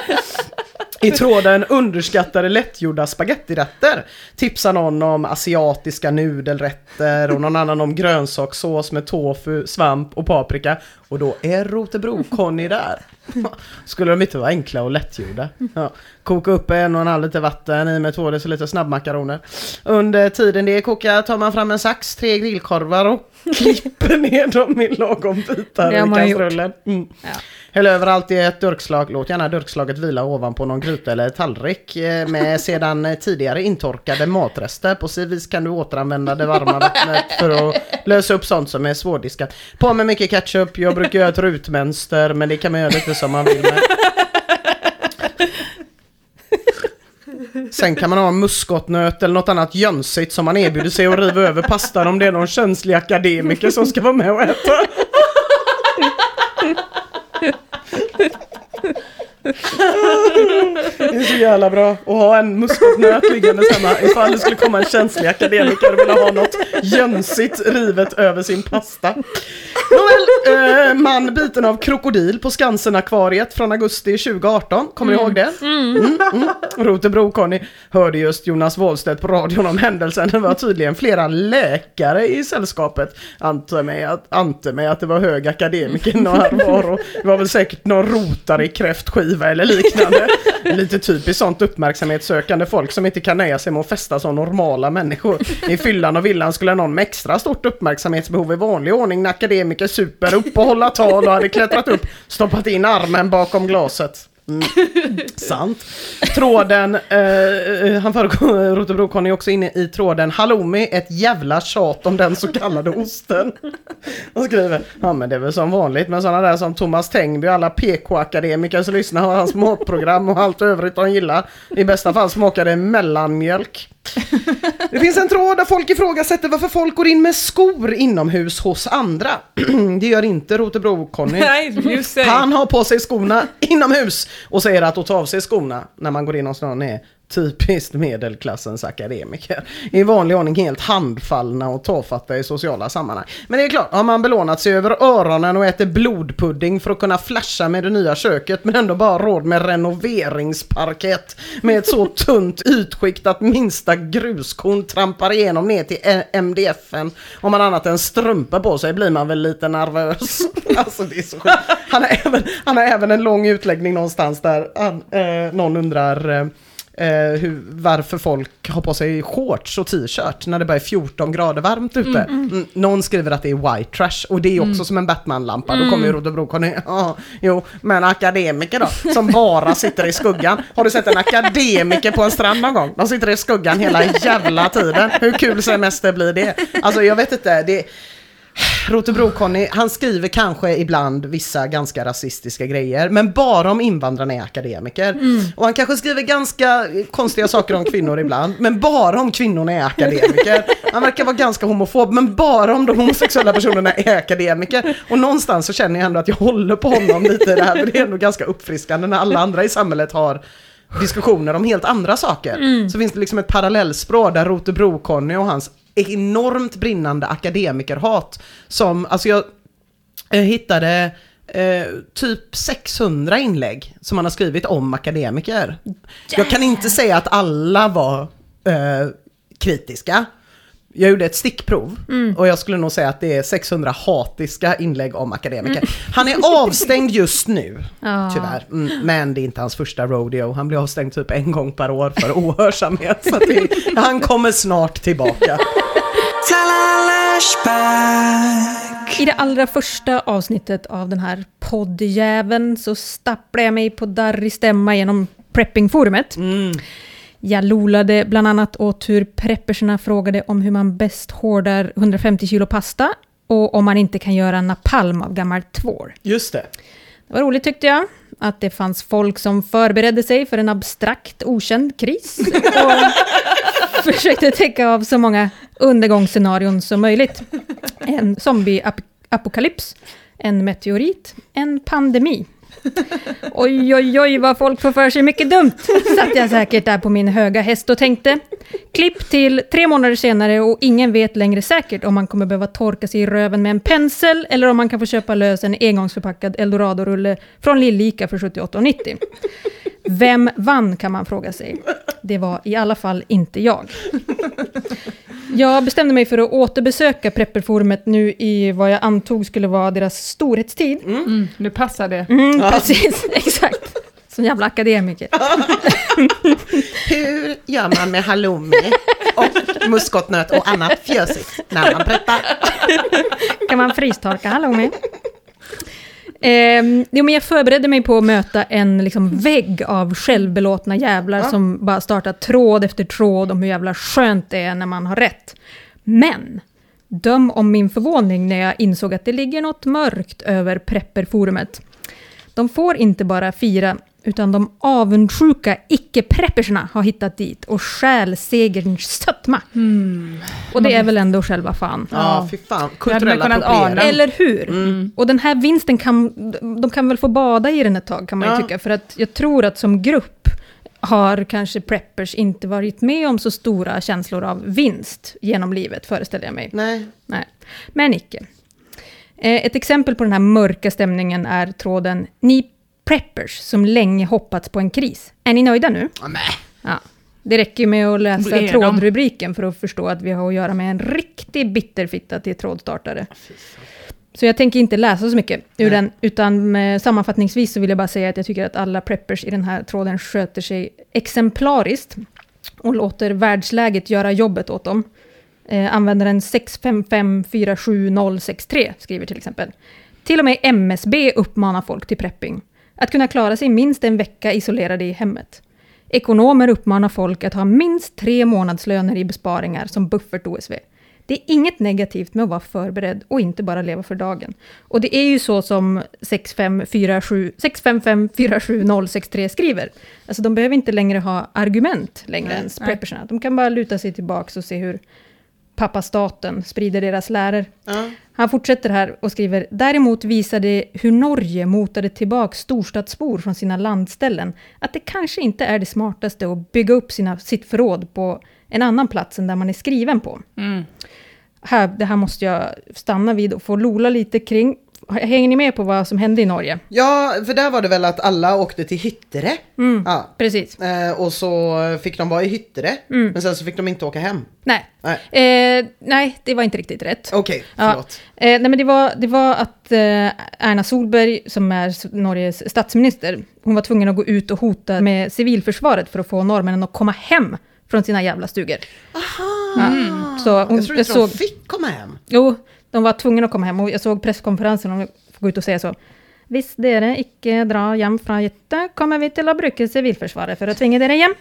I tråden underskattade lättgjorda spagettirätter tipsar någon om asiatiska nudelrätter och någon annan om grönsakssås med tofu, svamp och paprika. Och då är Rotebro-Conny där. Skulle de inte vara enkla och lättgjorda? Ja. Koka upp en och en halv liter vatten i med två deciliter snabbmakaroner. Under tiden det kokar tar man fram en sax, tre grillkorvar och klipper ner dem i lagom bitar i kastrullen. Mm. Ja. Häll överallt i ett durkslag. Låt gärna durkslaget vila ovanpå någon gryta eller tallrik med sedan tidigare intorkade matrester. På så vis kan du återanvända det varma vattnet för att lösa upp sånt som är svårdiskat. På med mycket ketchup. Jag brukar göra ett rutmönster, men det kan man göra lite som man vill med. Sen kan man ha muskotnöt eller något annat jönsigt som man erbjuder sig att riva över pastan om det är någon känslig akademiker som ska vara med och äta. Det är så jävla bra att ha en muskotnöt liggande hemma ifall det skulle komma en känslig akademiker och vilja ha något jönsigt rivet över sin pasta. Nåväl, eh, man biten av krokodil på Skansen-akvariet från augusti tjugo arton. Kommer mm. ni ihåg det? Mm. Mm, mm. Rotebro-Conny hörde just Jonas Wåhlstedt på radion om händelsen. Det var tydligen flera läkare i sällskapet. Ante mig att, ante mig att det var hög akademiker och här var. Och det var väl säkert någon rotare i kräftskiva eller liknande. Lite typiskt sånt uppmärksamhetssökande folk som inte kan nöja sig med att festa som normala människor. I fyllan och villan skulle någon med extra stort uppmärksamhetsbehov i vanlig ordning när akademiker super upp och hålla tal och hade klättrat upp, stoppat in armen bakom glaset. Mm. Sant. Tråden eh, han föregår Rotebro-Conny också inne i tråden halloumi, ett jävla tjat om den så kallade osten. Och skriver: ja men det är väl som vanligt med sådana där som Thomas Tengby och alla P K-akademiker som lyssnar på hans matprogram och allt övrigt de gillar. I bästa fall smakar det mellanmjölk. Det finns en tråd där folk ifrågasätter varför folk går in med skor inomhus hos andra. Det gör inte Rotebro-Conny. Han har på sig skorna inomhus och säger att att ta av sig skorna när man går in hos någon är typiskt medelklassens akademiker. I vanlig ordning helt handfallna och tafatta i sociala sammanhang. Men det är klart, har man belånat sig över öronen och äter blodpudding för att kunna flasha med det nya köket men ändå bara råd med renoveringsparkett med ett så tunt utskikt att minsta gruskorn trampar igenom ner till M D F-en. Om man annat än strumpor på sig blir man väl lite nervös. Alltså det är så sjukt. Han har även, han har även en lång utläggning någonstans där han, eh, någon undrar... Eh, Uh, hur, varför folk har på sig shorts och t-shirt när det bara är fjorton grader varmt ute. Mm, mm. Mm, någon skriver att det är white trash och det är också mm. som en Batman-lampa. Mm. Då kommer ju Rodebro ja, jo, men akademiker då som bara sitter i skuggan. Har du sett en akademiker på en strand någon gång? De sitter i skuggan hela jävla tiden. Hur kul semester blir det? Alltså jag vet inte, det Rotebro-Conny, han skriver kanske ibland vissa ganska rasistiska grejer, men bara om invandrarna är akademiker. Mm. Och han kanske skriver ganska konstiga saker om kvinnor ibland, men bara om kvinnorna är akademiker. Han verkar vara ganska homofob, men bara om de homosexuella personerna är akademiker. Och någonstans så känner jag ändå att jag håller på honom lite i det här, för det är ändå ganska uppfriskande när alla andra i samhället har diskussioner om helt andra saker. Mm. Så finns det liksom ett parallellspråk där Rotebro-Conny och hans enormt brinnande akademikerhat som, alltså jag, jag hittade eh, typ sexhundra inlägg som han har skrivit om akademiker. Yeah. Jag kan inte säga att alla var eh, kritiska. Jag gjorde ett stickprov mm. och jag skulle nog säga att det är sexhundra hatiska inlägg om akademiker. Mm. Han är avstängd just nu, ah. tyvärr. Mm, men det är inte hans första rodeo. Han blir avstängd typ en gång per år för ohörsamhet. Så att det, han kommer snart tillbaka. I det allra första avsnittet av den här poddjäveln så stapplar jag mig på darrig stämma genom preppingforumet. Mm. Jag lolade bland annat åt hur prepperserna frågade om hur man bäst hårdar hundrafemtio kilo pasta och om man inte kan göra napalm av gammal tvår. Just det. Det var roligt tyckte jag, att det fanns folk som förberedde sig för en abstrakt, okänd kris och försökte täcka av så många undergångsscenarion som möjligt. En zombie-apokalyps, en meteorit, en pandemi. Oj, oj, oj, vad folk får för sig mycket dumt. Satt jag säkert där på min höga häst och tänkte. Klipp till tre månader senare och ingen vet längre säkert om man kommer behöva torka sig i röven med en pensel eller om man kan få köpa lös en engångsförpackad Eldorado-rulle från Lillika för sjuttioåtta nittio. Vem vann kan man fråga sig. Det var i alla fall inte jag. Jag bestämde mig för att återbesöka prepperforumet nu i vad jag antog skulle vara deras storhetstid. Mm. Mm, nu passar det. Mm, ja. Precis, exakt. Som jävla akademiker. Hur gör man med halloumi och muskotnöt och annat fjösigt när man preppar? Kan man frystorka halloumi? Eh, jo, men jag förberedde mig på att möta en liksom, vägg av självbelåtna jävlar ja. som bara startar tråd efter tråd om hur jävla skönt det är när man har rätt. Men döm om min förvåning när jag insåg att det ligger något mörkt över prepperforumet. De får inte bara fira, utan de avundsjuka icke-preppersna har hittat dit och stjäl segerns sötma. Mm. Och det är väl ändå själva fan. Ja, fy fan. Kulturella problem. Eller hur? Mm. Och den här vinsten kan, de kan väl få bada i den ett tag kan man ja. ju tycka. För att jag tror att som grupp har kanske preppers inte varit med om så stora känslor av vinst genom livet, föreställer jag mig. Nej. Nej. Men icke. Ett exempel på den här mörka stämningen är tråden Ni preppers som länge hoppats på en kris. Är ni nöjda nu? Nej. Ja. Det räcker med att läsa trådrubriken för att förstå att vi har att göra med en riktig bitterfitta till trådstartare. Så jag tänker inte läsa så mycket ur den, utan sammanfattningsvis så vill jag bara säga att jag tycker att alla preppers i den här tråden sköter sig exemplariskt och låter världsläget göra jobbet åt dem. Eh, användaren sex fem fem fyra sju noll sex tre skriver till exempel. Till och med M S B uppmanar folk till prepping. Att kunna klara sig minst en vecka isolerade i hemmet. Ekonomer uppmanar folk att ha minst tre månadslöner i besparingar som buffert O S V. Det är inget negativt med att vara förberedd och inte bara leva för dagen. Och det är ju så som sex fem fyra fem fyra sju noll sex tre skriver. Alltså de behöver inte längre ha argument längre än preppersarna. De kan bara luta sig tillbaka och se hur pappa staten sprider deras läror. Ja. Han fortsätter här och skriver, däremot visade hur Norge motade tillbaka storstadsbor från sina landställen att det kanske inte är det smartaste att bygga upp sina, sitt förråd på en annan plats än där man är skriven på. Mm. Här, det här måste jag stanna vid och få lola lite kring. Hänger ni med på vad som hände i Norge? Ja, för där var det väl att alla åkte till Hyttere. Mm, Ja. precis. Eh, och så fick de vara i Hyttere, Mm. men sen så fick de inte åka hem. Nej. Nej. Eh, nej, det var inte riktigt rätt. Okej, Ja. förlåt. Eh, nej, men det var, det var att eh, Erna Solberg, som är Norges statsminister, hon var tvungen att gå ut och hota med civilförsvaret för att få norrmännen att komma hem från sina jävla stugor. Aha! Mm. Så hon, Jag trodde jag inte såg, de fick komma hem. jo, de var tvungna att komma hem och jag såg presskonferensen och de får gå ut och säga så. Hvis dere ikke drar hjem fra hytte, kommer vi till att bruka civilförsvaret för att tvinga dere hem.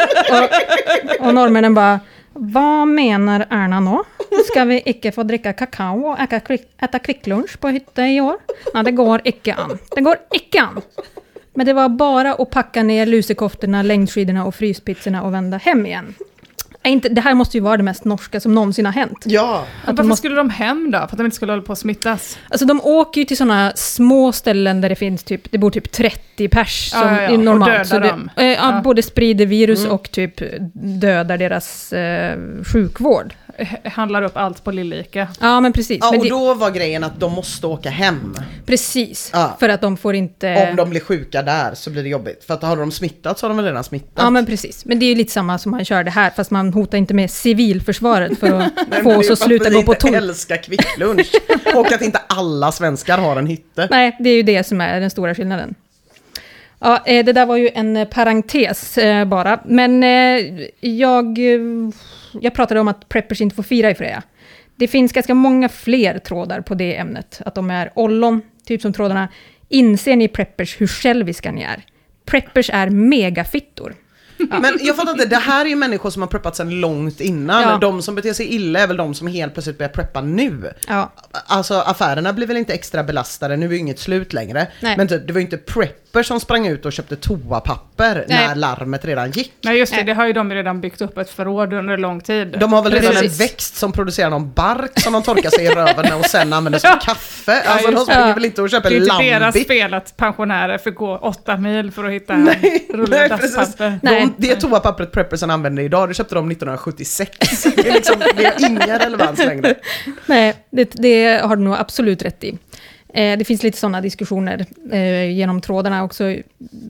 och, och norrmännen bara, vad menar Erna nå? Ska vi inte få dricka kakao och äta, kvick, äta kvicklunch på hytte i år? Nej, det går inte an. Det går inte an. Men det var bara att packa ner lusekoftorna, längdskidorna och fryspizzorna och vända hem igen. Inte, det här måste ju vara det mest norska som någonsin har hänt. Ja. Att varför måste... skulle de hem då? För att de inte skulle hålla på att smittas? Alltså de åker ju till sådana små ställen där det finns typ, det bor typ trettio pers som Ja, ja, ja. är normalt. Och dödar så det, dem. eh, ja, Ja. både sprider virus Mm. och typ dödar deras eh, sjukvård. H- handlar upp allt på Lillika. Ja, men precis. Ja, men och det, då var grejen att de måste åka hem. precis, Ja. för att de får inte... Om de blir sjuka där så blir det jobbigt. För att har de smittat så har de väl redan smittat. Ja, men precis. Men det är ju lite samma som man körde här, fast man hotar inte med civilförsvaret för att Nej, men få det är oss ju att för sluta vi gå på inte tom. älskar kvicklunch. Och att inte alla svenskar har en hytte. Nej, det är ju det som är den stora skillnaden. Ja, eh, det där var ju en parentes eh, bara. Men eh, jag, eh, jag pratade om att preppers inte får fira i Freja. Det finns ganska många fler trådar på det ämnet. Att de är ollon, typ som trådarna. Inser ni preppers hur själviska ni är? Preppers är megafittor. Ja. Men jag fattar inte, det här är ju människor som har preppat sedan långt innan. Ja. De som beter sig illa är väl de som helt plötsligt börjar preppa nu. Ja. Alltså affärerna blir väl inte extra belastade, nu är ju inget slut längre. Nej. Men typ, det var ju inte preppers som sprang ut och köpte toapapper Nej. när larmet redan gick. Nej just det, Nej. det har ju de redan byggt upp ett förråd under lång tid. De har väl redan Precis. en växt som producerar någon bark som de torkar sig i röven med och sen använder som kaffe. Alltså de just springer det. väl inte och köper det är inte deras Lambic. fel att pensionärer får gå åtta mil för att hitta Nej, en rulle nej, precis. dasspapper. Nej. De, det toapappret preppersen använder idag, det köpte de nittonhundrasjuttiosex. Det är liksom, det har ingen relevans längre. Nej, det, det har du nog absolut rätt i. Eh, det finns lite sådana diskussioner eh, genom trådarna också eh,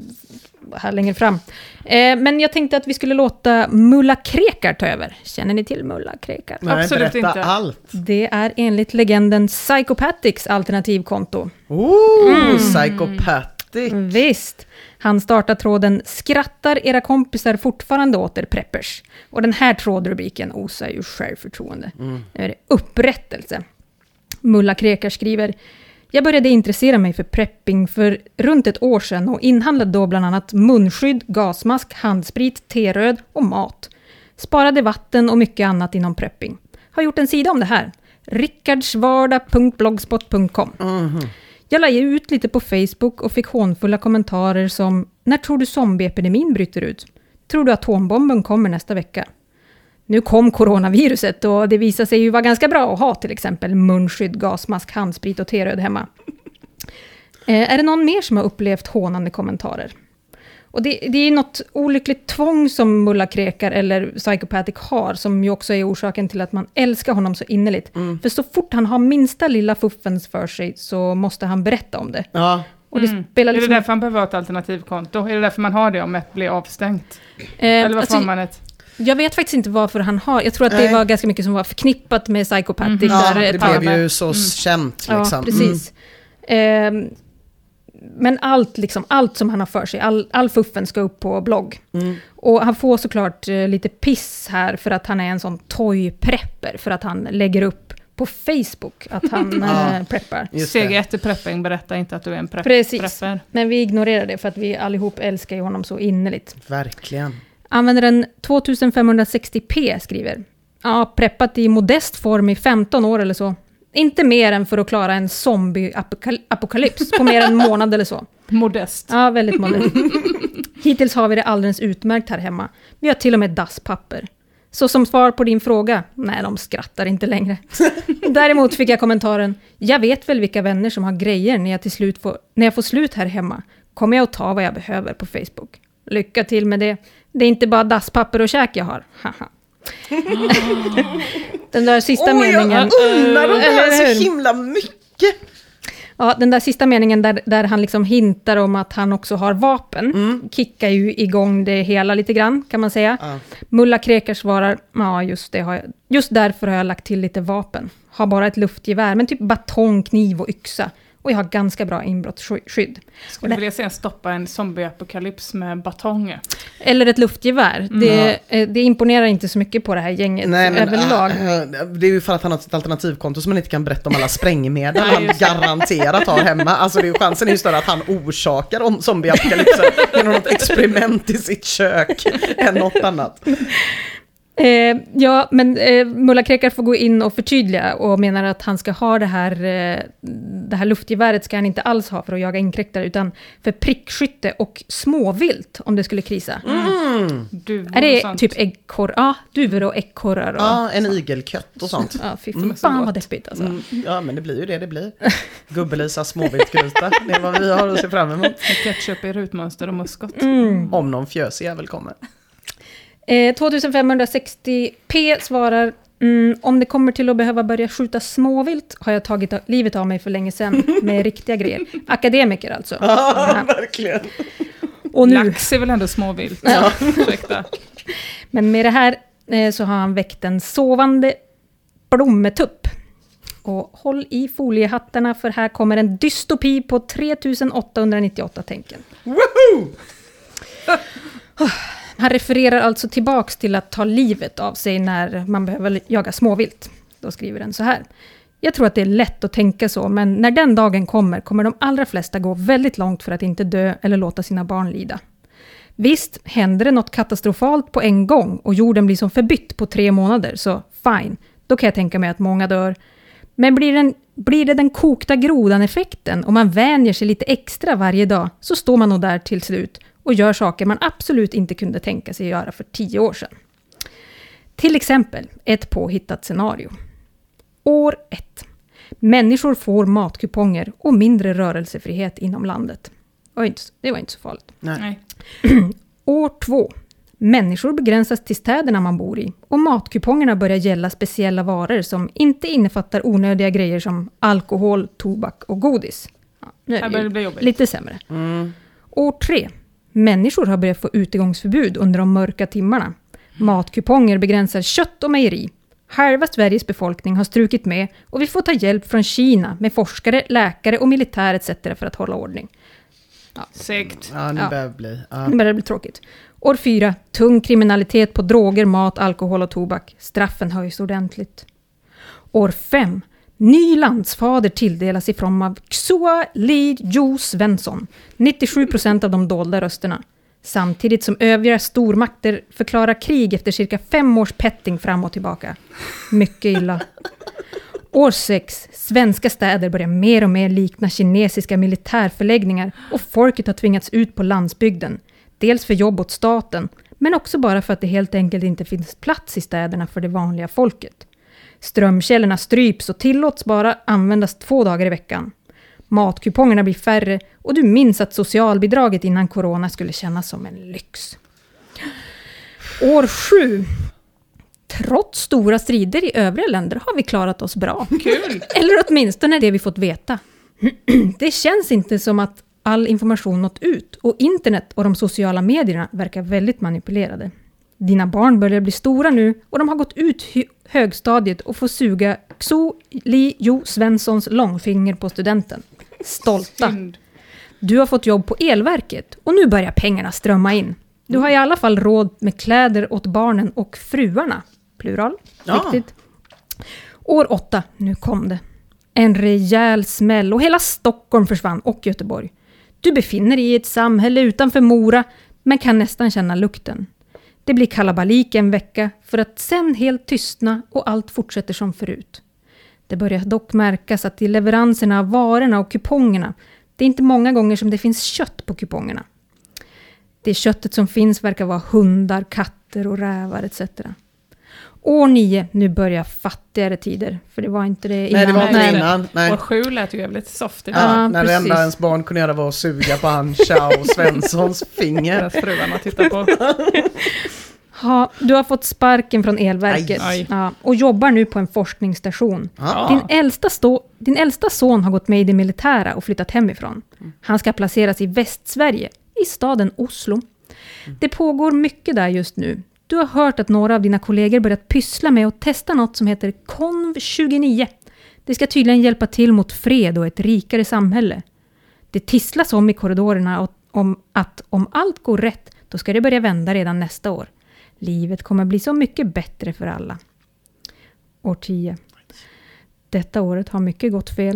här längre fram. Eh, men jag tänkte att vi skulle låta Mulla Krekar ta över. Känner ni till Mulla Krekar? Nej, Absolut berätta inte. allt. Det är enligt legenden Psychopathics alternativkonto. Oh, psychopathic. Visst. Han startar tråden "Skrattar era kompisar fortfarande åt er preppers?" Och den här trådrubriken osar ju självförtroende. Mm. Nu är det upprättelse. Mulla Krekar skriver: "Jag började intressera mig för prepping för runt ett år sedan och inhandlade då bland annat munskydd, gasmask, handsprit, teröd och mat. Sparade vatten och mycket annat inom prepping. Har gjort en sida om det här. rickardsvardag punkt blogspot punkt com. Mhm. Jag la ut lite på Facebook och fick hånfulla kommentarer som: när tror du zombieepidemin bryter ut? Tror du atombomben kommer nästa vecka? Nu kom coronaviruset och det visar sig ju vara ganska bra att ha till exempel munskydd, gasmask, handsprit och teröd hemma. Eh, är det någon mer som har upplevt hånande kommentarer? Och det, det är något olyckligt tvång som Mulla Krekar eller Psychopathic har, som ju också är orsaken till att man älskar honom så innerligt. Mm. För så fort han har minsta lilla fuffens för sig så måste han berätta om det. Ja. Och det Mm. spelar Är det liksom... därför man behöver ha ett alternativkonto? Är det därför man har det om ett blir avstängt? eh, Eller varför alltså, har man ett? jag vet faktiskt inte varför han har... Jag tror att det Nej. var ganska mycket som var förknippat med Psychopathic. Mhm. Ja, där det ett tag. blev ju så känt Ja, liksom. precis. Ehm, men allt, liksom, allt som han har för sig, all, all fuffen ska upp på blogg. Mm. Och han får såklart eh, lite piss här för att han är en sån toy-prepper, för att han lägger upp på Facebook att han Ja. eh, preppar. Just Steg det. ett i prepping, berätta inte att du är en prepp- Precis. prepper. Men vi ignorerar det för att vi allihop älskar ju honom så innerligt. Verkligen. Användaren tjugofemhundrasextio p skriver: ja, preppat i modest form i femton år eller så. Inte mer än för att klara en zombie-apokalyps på mer än en månad eller så. Modest. Ja, väldigt modest. Hittills har vi det alldeles utmärkt här hemma. Vi har till och med dasspapper. Så som svar på din fråga, nej, de skrattar inte längre. Däremot fick jag kommentaren, jag vet väl vilka vänner som har grejer när jag till slut får, när jag får slut här hemma. Kommer jag att ta vad jag behöver på Facebook. Lycka till med det. Det är inte bara dasspapper och käk jag har. Haha. Den där sista oh, meningen. Jag undrar om det här så himla mycket. Ja, den där sista meningen där, där han liksom hintar om att han också har vapen Mm. kickar ju igång det hela lite grann, kan man säga. Ja. Mulla Krekar svarar, ja just det har jag, just därför har jag lagt till lite vapen. Har bara ett luftgevär, men typ batong, kniv och yxa. Och jag har ganska bra inbrottsskydd. Skulle vilja se en stoppa en zombieapokalyps med batonger. Eller ett luftgevär. Mm. Det, eh, det imponerar inte så mycket på det här gänget Nej, men, överlag. äh, det är ju för att han har ett alternativkonto som man inte kan berätta om alla sprängmedel Nej, han just det. garanterat har hemma. Alltså det är ju chansen är ju större att han orsakar om zombieapokalypsen genom något experiment i sitt kök än något annat. Eh, ja, men eh, Mulla Krekar får gå in och förtydliga och menar att han ska ha det här, eh, det här luftgeväret ska han inte alls ha för att jaga inkräktare, utan för prickskytte och småvilt om det skulle krisa. Mm. Duvor Är det och sånt. typ äggkorrar? Ja, duvor och äggkorrar. Och, Ja, en igelkött och sånt. ja, fy Mm, fan så vad gott. deppigt alltså. Mm. Ja, men det blir ju det det blir. Gubbelisa småviltgryta. Det är vad vi har att se fram emot. Med ketchup i rutmönster och muskot. Mm. Om någon fjösjävel kommer. Eh, tjugofemhundrasextio p svarar, mm, om det kommer till att behöva börja skjuta småvilt har jag tagit livet av mig för länge sedan med riktiga grejer. Akademiker alltså. Ja, verkligen. Och nu, Lax är väl ändå småvilt. Ja. Ursäkta. men med det här eh, så har han väckt en sovande blommetupp. Och håll i foliehattarna för här kommer en dystopi på tre tusen åttahundranittioåtta tänken. Woohoo! Han refererar alltså tillbaks till att ta livet av sig när man behöver jaga småvilt. Då skriver den så här. Jag tror att det är lätt att tänka så, men när den dagen kommer kommer de allra flesta gå väldigt långt för att inte dö eller låta sina barn lida. Visst, händer det något katastrofalt på en gång och jorden blir som förbytt på tre månader, så fine, då kan jag tänka mig att många dör. Men blir, den, blir det den kokta grodan-effekten och man vänjer sig lite extra varje dag, så står man nog där till slut och gör saker man absolut inte kunde tänka sig göra för tio år sedan. Till exempel ett påhittat scenario. År ett. Människor får matkuponger och mindre rörelsefrihet inom landet. Det var inte, det var inte så farligt. Nej. Nej. År två. Människor begränsas till städerna man bor i och matkupongerna börjar gälla speciella varor som inte innefattar onödiga grejer som alkohol, tobak och godis. Ja, nu är Här det börjar ju det bli jobbigt. lite sämre. Mm. År tre. Människor har börjat få utegångsförbud under de mörka timmarna. Matkuponger begränsar kött och mejeri. Halva Sveriges befolkning har strukit med och vi får ta hjälp från Kina med forskare, läkare och militär et cetera för att hålla ordning. Segt. Ja, det Ja. börjar bli. Ja. Nu börjar det bli tråkigt. År fyra. Tung kriminalitet på droger, mat, alkohol och tobak. Straffen höjs ordentligt. År fem. Ny landsfader tilldelas i form av Xua Li Ju Svensson. nittiosju procent av de dolda rösterna. Samtidigt som övriga stormakter förklarar krig efter cirka fem års petting fram och tillbaka. Mycket illa. År sex. Svenska städer börjar mer och mer likna kinesiska militärförläggningar och folket har tvingats ut på landsbygden. Dels för jobb åt staten, men också bara för att det helt enkelt inte finns plats i städerna för det vanliga folket. Strömkällorna stryps och tillåts bara användas två dagar i veckan. Matkupongerna blir färre och du minns att socialbidraget innan corona skulle kännas som en lyx. År sju. Trots stora strider i övriga länder har vi klarat oss bra. Kul! Eller åtminstone det vi fått veta. Det känns inte som att all information nått ut och internet och de sociala medierna verkar väldigt manipulerade. Dina barn börjar bli stora nu och de har gått ut hy- högstadiet och får suga Xu Li Ju Svenssons långfinger på studenten. Stolta. Synd. Du har fått jobb på elverket och nu börjar pengarna strömma in. Du har i alla fall råd med kläder åt barnen och fruarna. Plural. Ja. Riktigt. År åtta, nu kom det. En rejäl smäll och hela Stockholm försvann och Göteborg. Du befinner dig i ett samhälle utanför Mora men kan nästan känna lukten. Det blir kalabalik en vecka för att sen helt tystna och allt fortsätter som förut. Det börjar dock märkas att i leveranserna av varorna och kupongerna, det är inte många gånger som det finns kött på kupongerna. Det köttet som finns verkar vara hundar, katter och rävar et cetera. År nio, nu börjar fattigare tider. För det var inte det innan. Nej, det var inte Nej. innan. Nej. Och sju lät ju jävligt soft Ja, idag. Ja, när det enda precis. ens barn kunde göra var att suga på han Ciao Svenssons finger. Deras fruarna tittar på. Ha, du har fått sparken från elverket Aj. ja, och jobbar nu på en forskningsstation. Ja. Din äldsta, stå, din äldsta son har gått med i det militära och flyttat hemifrån. Han ska placeras i Västsverige, i staden Oslo. Det pågår mycket där just nu. Du har hört att några av dina kollegor börjat pyssla med att testa något som heter Konv tjugonio. Det ska tydligen hjälpa till mot fred och ett rikare samhälle. Det tisslas om i korridorerna och om att om allt går rätt, då ska det börja vända redan nästa år. Livet kommer bli så mycket bättre för alla. År tio. Detta året har mycket gått fel.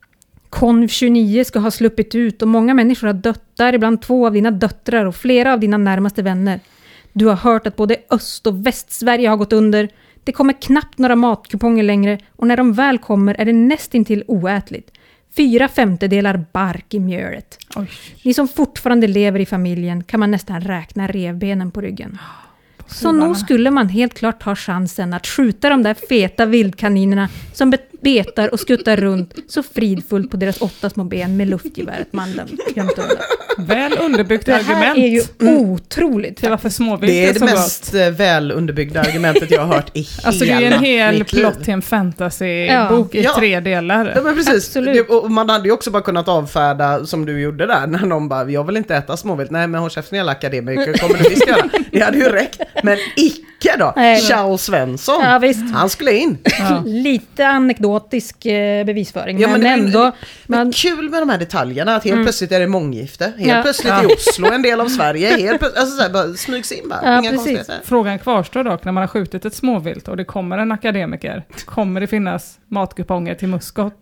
Konv tjugonio ska ha sluppit ut och många människor har dött, däribland två av dina döttrar och flera av dina närmaste vänner. Du har hört att både Öst- och Västsverige har gått under. Det kommer knappt några matkuponger längre och när de väl kommer är det nästintill oätligt. Fyra femtedelar bark i mjölet. Oj. Ni som fortfarande lever i familjen kan man nästan räkna revbenen på ryggen. Så nog skulle man helt klart ha chansen att skjuta de där feta vildkaninerna som betar och skuttar runt så fridfullt på deras åtta små ben med luftgeväret man gömt undan. Väl underbyggt Det här argument. är ju otroligt. Till varför småvilt Det är det så mest eh, väl underbyggda argumentet jag har hört i hela Alltså det är ju en hel mitt liv. plott till en fantasy-bok Ja. i Ja. tre delar. Ja men precis, Absolut. det, och man hade ju också bara kunnat avfärda som du gjorde där när någon bara, jag vill inte äta småvilt, nej men håll käften jävla akademiker, kommer du visst göra. Det hade ju räckt, men icke då. Nej. Ciao Svensson, Ja, visst. han skulle in. Ja. Lite anekdotisk eh, bevisföring, Ja, men, men det- ändå. Men Man, kul med de här detaljerna, att helt plötsligt är det månggifte, helt Ja. plötsligt Ja. i Oslo, en del av Sverige, helt plötsligt, alltså såhär, bara smygs in bara, Ja, inga precis. konstigheter. Frågan kvarstår dock, när man har skjutit ett småvilt och det kommer en akademiker, kommer det finnas matkuponger till muskot?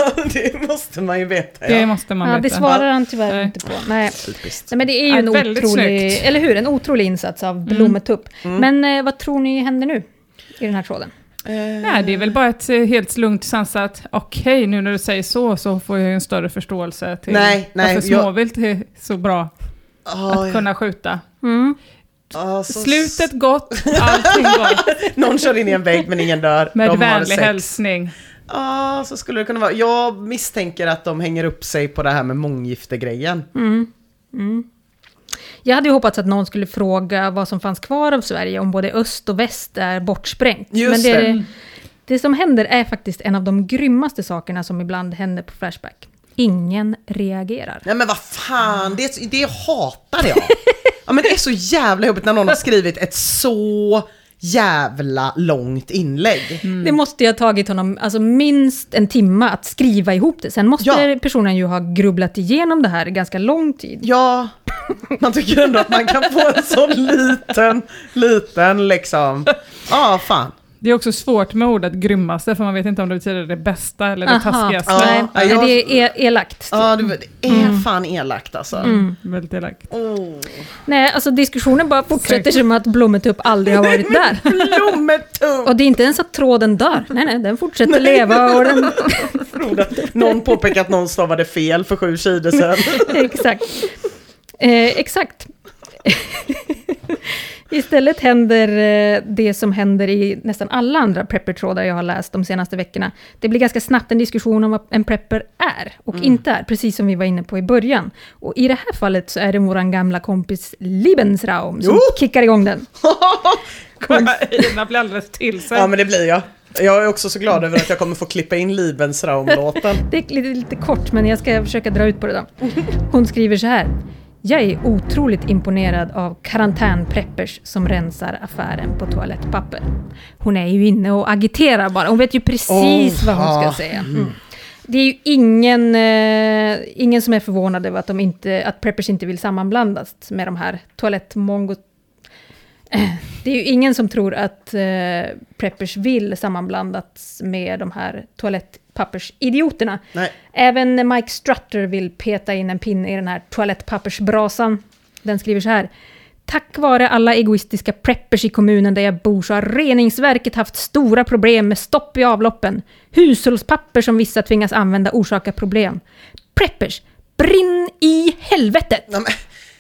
Det måste man ju veta. Det Ja. måste man ja, det veta. svarar han tyvärr Nej. inte på. Nej. Typiskt. Nej, men det är ju Ja, en väldigt otrolig, snyggt. eller hur, en otrolig insats av Blommetupp. Men eh, vad tror ni händer nu i den här tråden? Nej, det är väl bara ett eh, helt lugnt sansat, okej, nu när du säger så så får jag ju en större förståelse till Nej, nej, varför jag- småvilt är så bra Oh, att kunna skjuta. Mm. alltså, Slutet gott, allting gott. någon kör in i en vägg men ingen dör. Med De har vänlig sex. hälsning. Ja, så skulle det kunna vara. Jag misstänker att de hänger upp sig på det här med månggifte-grejen. Mm. Mm. Jag hade ju hoppats att någon skulle fråga vad som fanns kvar av Sverige om både öst och väst är bortsprängt. Just Men det, det. det som händer är faktiskt en av de grymmaste sakerna som ibland händer på Flashback. Ingen reagerar. Nej men vad fan, det, det hatar jag. Ja men det är så jävla jobbigt när någon har skrivit ett så jävla långt inlägg. Det måste ju ha tagit honom alltså minst en timme att skriva ihop det. Sen måste Ja. personen ju ha grubblat igenom det här ganska lång tid. Ja, man tycker ändå att man kan få en sån liten, liten liksom. Ja, ah, fan. Det är också svårt med ordet grymmaste, för man vet inte om det betyder det bästa eller det Aha. taskigaste. Ja. Nej, nej, jag- det är el- elakt. Ja, det det är fan elakt alltså. Väldigt elakt. Oh. Nej, alltså diskussionen bara fortsätter som att Blommetupp aldrig har varit där. Blommetupp! Och det är inte ens att tråden dör. Nej, nej, den fortsätter leva och den... Någon påpekar att någon stavade fel för sju sidor sedan. Exakt. Eh, exakt. Istället händer eh, det som händer i nästan alla andra prepper-trådar jag har läst de senaste veckorna. Det blir ganska snabbt en diskussion om vad en prepper är och Mm. inte är, precis som vi var inne på i början. Och i det här fallet så är det våran gamla kompis Lebensraum som Jo! kickar igång den. Ina blir alldeles till sig. Ja men det blir jag. Jag är också så glad över att jag kommer få klippa in Lebensraum-låten. Det är lite, lite kort, men jag ska försöka dra ut på det då. Hon skriver så här. Jag är otroligt imponerad av karantänpreppers som rensar affären på toalettpapper. Hon är ju inne och agiterar bara. Hon vet ju precis Oh, vad hon ska ja. säga. Mm. Det är ju ingen, eh, ingen som är förvånad över att, de inte, att preppers inte vill sammanblandas med de här toalettmongot. Det är ju ingen som tror att eh, preppers vill sammanblandas med de här toalettpappersidioterna. Nej. Även Mike Strutter vill peta in en pinne i den här toalettpappersbrasan. Den skriver så här. Tack vare alla egoistiska preppers i kommunen där jag bor så har reningsverket haft stora problem med stopp i avloppen. Hushållspapper som vissa tvingas använda orsakar problem. Preppers, brinn i helvetet! Ja, men,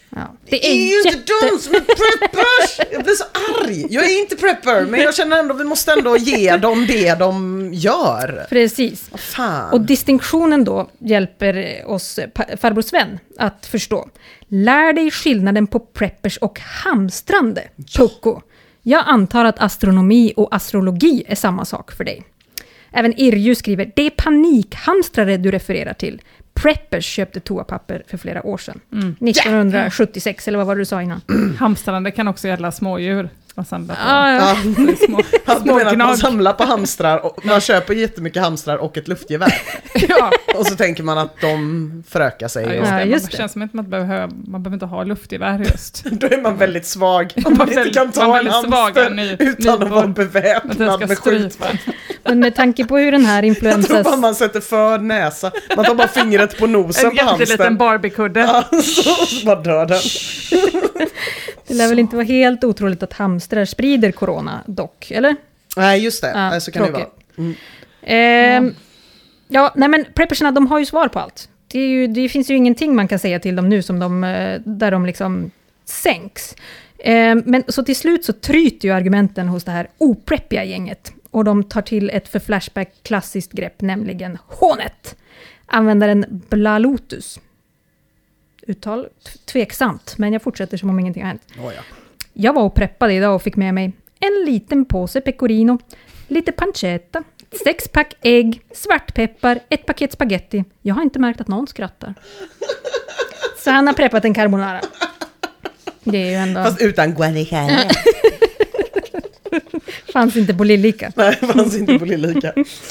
Ja. Det är, Det är ju jätte... inte de som är preppers! Jag blir så arg. Jag är inte prepper, men jag känner ändå vi måste ändå ge dem det de gör. Precis. Vad fan. Och distinktionen då hjälper oss, farbror Sven, att förstå. Lär dig skillnaden på preppers och hamstrande, Pucko. Jag antar att astronomi och astrologi är samma sak för dig. Även Irju skriver, det är panikhamstrare du refererar till. Preppers köpte toapapper för flera år sedan. Mm. nittonhundrasjuttiosex, yeah. Eller vad var det du sa innan? Hamstrande kan också gälla smådjur. Man samlar på. Ah, ja. Små, små att man samlar på hamstrar och man köper jättemycket hamstrar och ett luftgevär. Ja. Och så tänker man att de förökar sig. Ja, just ja, det. just man det. känns som att man behöver, man behöver inte ha luftgevär just. Då är man väldigt svag. Om man inte kan ta en hamster ny, utan att vara beväpnad med skit. Men med tanke på hur den här influensas... Jag tror bara man sätter för näsa. Man tar bara fingret på nosen en på hamstern. En jätteliten Barbie-kudde. Ja, så, så bara dör den. Det lär väl inte vara helt otroligt att hamstrar sprider corona dock, eller? Nej, just det. Ja, så kan det tråkigt. vara. Mm. Ehm, ja, nej men preppersarna, de har ju svar på allt. Det, är ju, det finns ju ingenting man kan säga till dem nu som de, där de liksom sänks. Ehm, men så till slut så tryter ju argumenten hos det här opreppiga gänget. Och de tar till ett för Flashback klassiskt grepp, nämligen hånet. Användaren Blalotus. Uttal tveksamt, men jag fortsätter som om ingenting har hänt. Oh ja. Jag var och preppade idag och fick med mig en liten påse pecorino, lite pancetta, sex pack ägg, svartpeppar, ett paket spaghetti. Jag har inte märkt att någon skrattar. Så han har preppat en carbonara. Det är ju ändå... Fast utan guanicana. Fanns inte på Lillika. Nej, fanns inte på Lillika.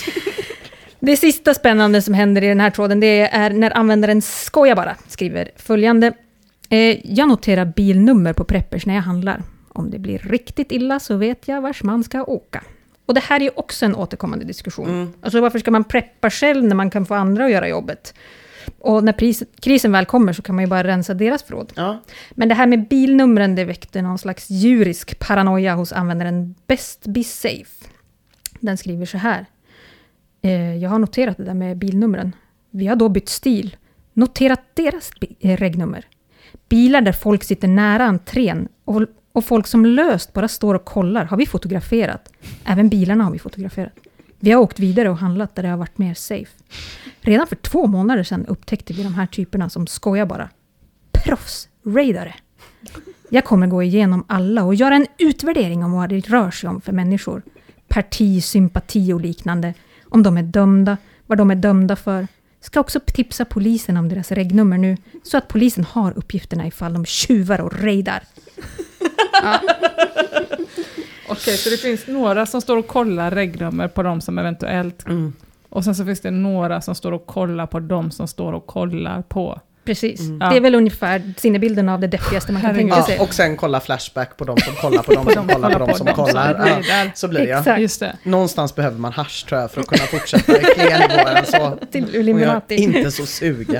Det sista spännande som händer i den här tråden, det är när användaren skojar bara, skriver följande. Eh, jag noterar bilnummer på preppers när jag handlar. Om det blir riktigt illa så vet jag vars man ska åka. Och det här är ju också en återkommande diskussion. Mm. Alltså varför ska man preppa själv när man kan få andra att göra jobbet? Och när pris, krisen väl kommer så kan man ju bara rensa deras förråd. Ja. Men det här med bilnumren, det väckte någon slags djurisk paranoia hos användaren Best Be Safe. Den skriver så här. Eh, jag har noterat det där med bilnumren. Vi har då bytt stil. Noterat deras bi- eh, regnummer. Bilar där folk sitter nära entrén och, och folk som löst bara står och kollar har vi fotograferat. Även bilarna har vi fotograferat. Vi har åkt vidare och handlat där det har varit mer safe. Redan för två månader sedan upptäckte vi de här typerna som skojar bara. Proffs-raidare. Jag kommer gå igenom alla och göra en utvärdering om vad det rör sig om för människor. Parti, sympati och liknande. Om de är dömda, vad de är dömda för. Ska också tipsa polisen om deras regnummer nu. Så att polisen har uppgifterna ifall de tjuvar och raidar. Ja. Okej, så det finns några som står och kollar regnummer på de som eventuellt... Mm. Och sen så finns det några som står och kollar på de som står och kollar på. Precis. Mm. Det är väl ungefär sinnebilden av det deppigaste man kan tänka sig. Ja, och sen kolla Flashback på de som kollar på de som kollar på de som kollar. Ja, så blir det. Exakt. Just det. Någonstans behöver man hasch, tror jag, för att kunna fortsätta i klenivåer. Så. Till Illuminati. Jag är inte så sugen.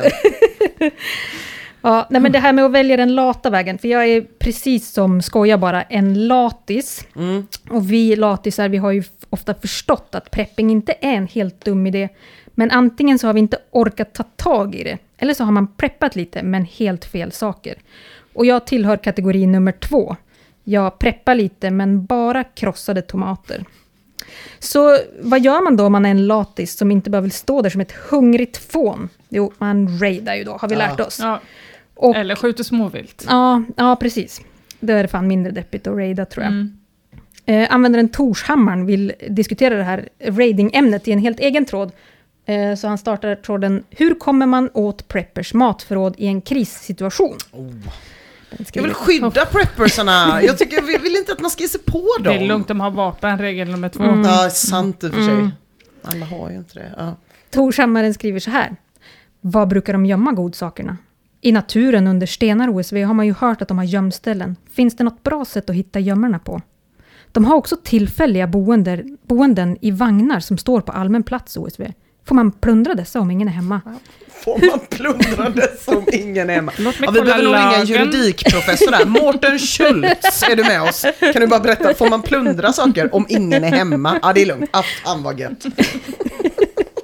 Ja, nej, men det här med att välja den lata vägen. För jag är precis som skojar bara en latis. Mm. Och vi latisar, vi har ju ofta förstått att prepping inte är en helt dum idé. Men antingen så har vi inte orkat ta tag i det. Eller så har man preppat lite, men helt fel saker. Och jag tillhör kategori nummer två. Jag preppar lite, men bara krossade tomater. Så vad gör man då om man är en latis som inte bara vill stå där som ett hungrigt fån? Jo, man raidar ju då, har vi lärt oss. Ja. Och, eller skjuter småvilt. Ja, ja, precis. Det är fan mindre deppigt att raida, tror jag. Mm. Eh, användaren Torshammaren vill diskutera det här raiding-ämnet i en helt egen tråd. Eh, så han startar tråden: hur kommer man åt preppers matförråd i en krissituation? Oh. Jag vill skydda preppersarna. Jag tycker vi vill inte att man ska ge sig på dem. Det är lugnt, de har vapen, regel nummer två. Mm. Ja, sant i och för sig. Mm. Alla har ju inte det. Ja. Torshammaren skriver så här: vad brukar de gömma godsakerna? I naturen under stenar O S V har man ju hört att de har gömställen. Finns det något bra sätt att hitta gömmarna på? De har också tillfälliga boenden, boenden i vagnar som står på allmän plats O S V. Får man plundra dessa om ingen är hemma? Får man plundra dessa om ingen är hemma? Låt mig ja, vi behöver nog ringa en juridikprofessor där. Mårten Schultz, är du med oss? Kan du bara berätta, får man plundra saker om ingen är hemma? Ja, det är lugnt. Ah, fan vad gött.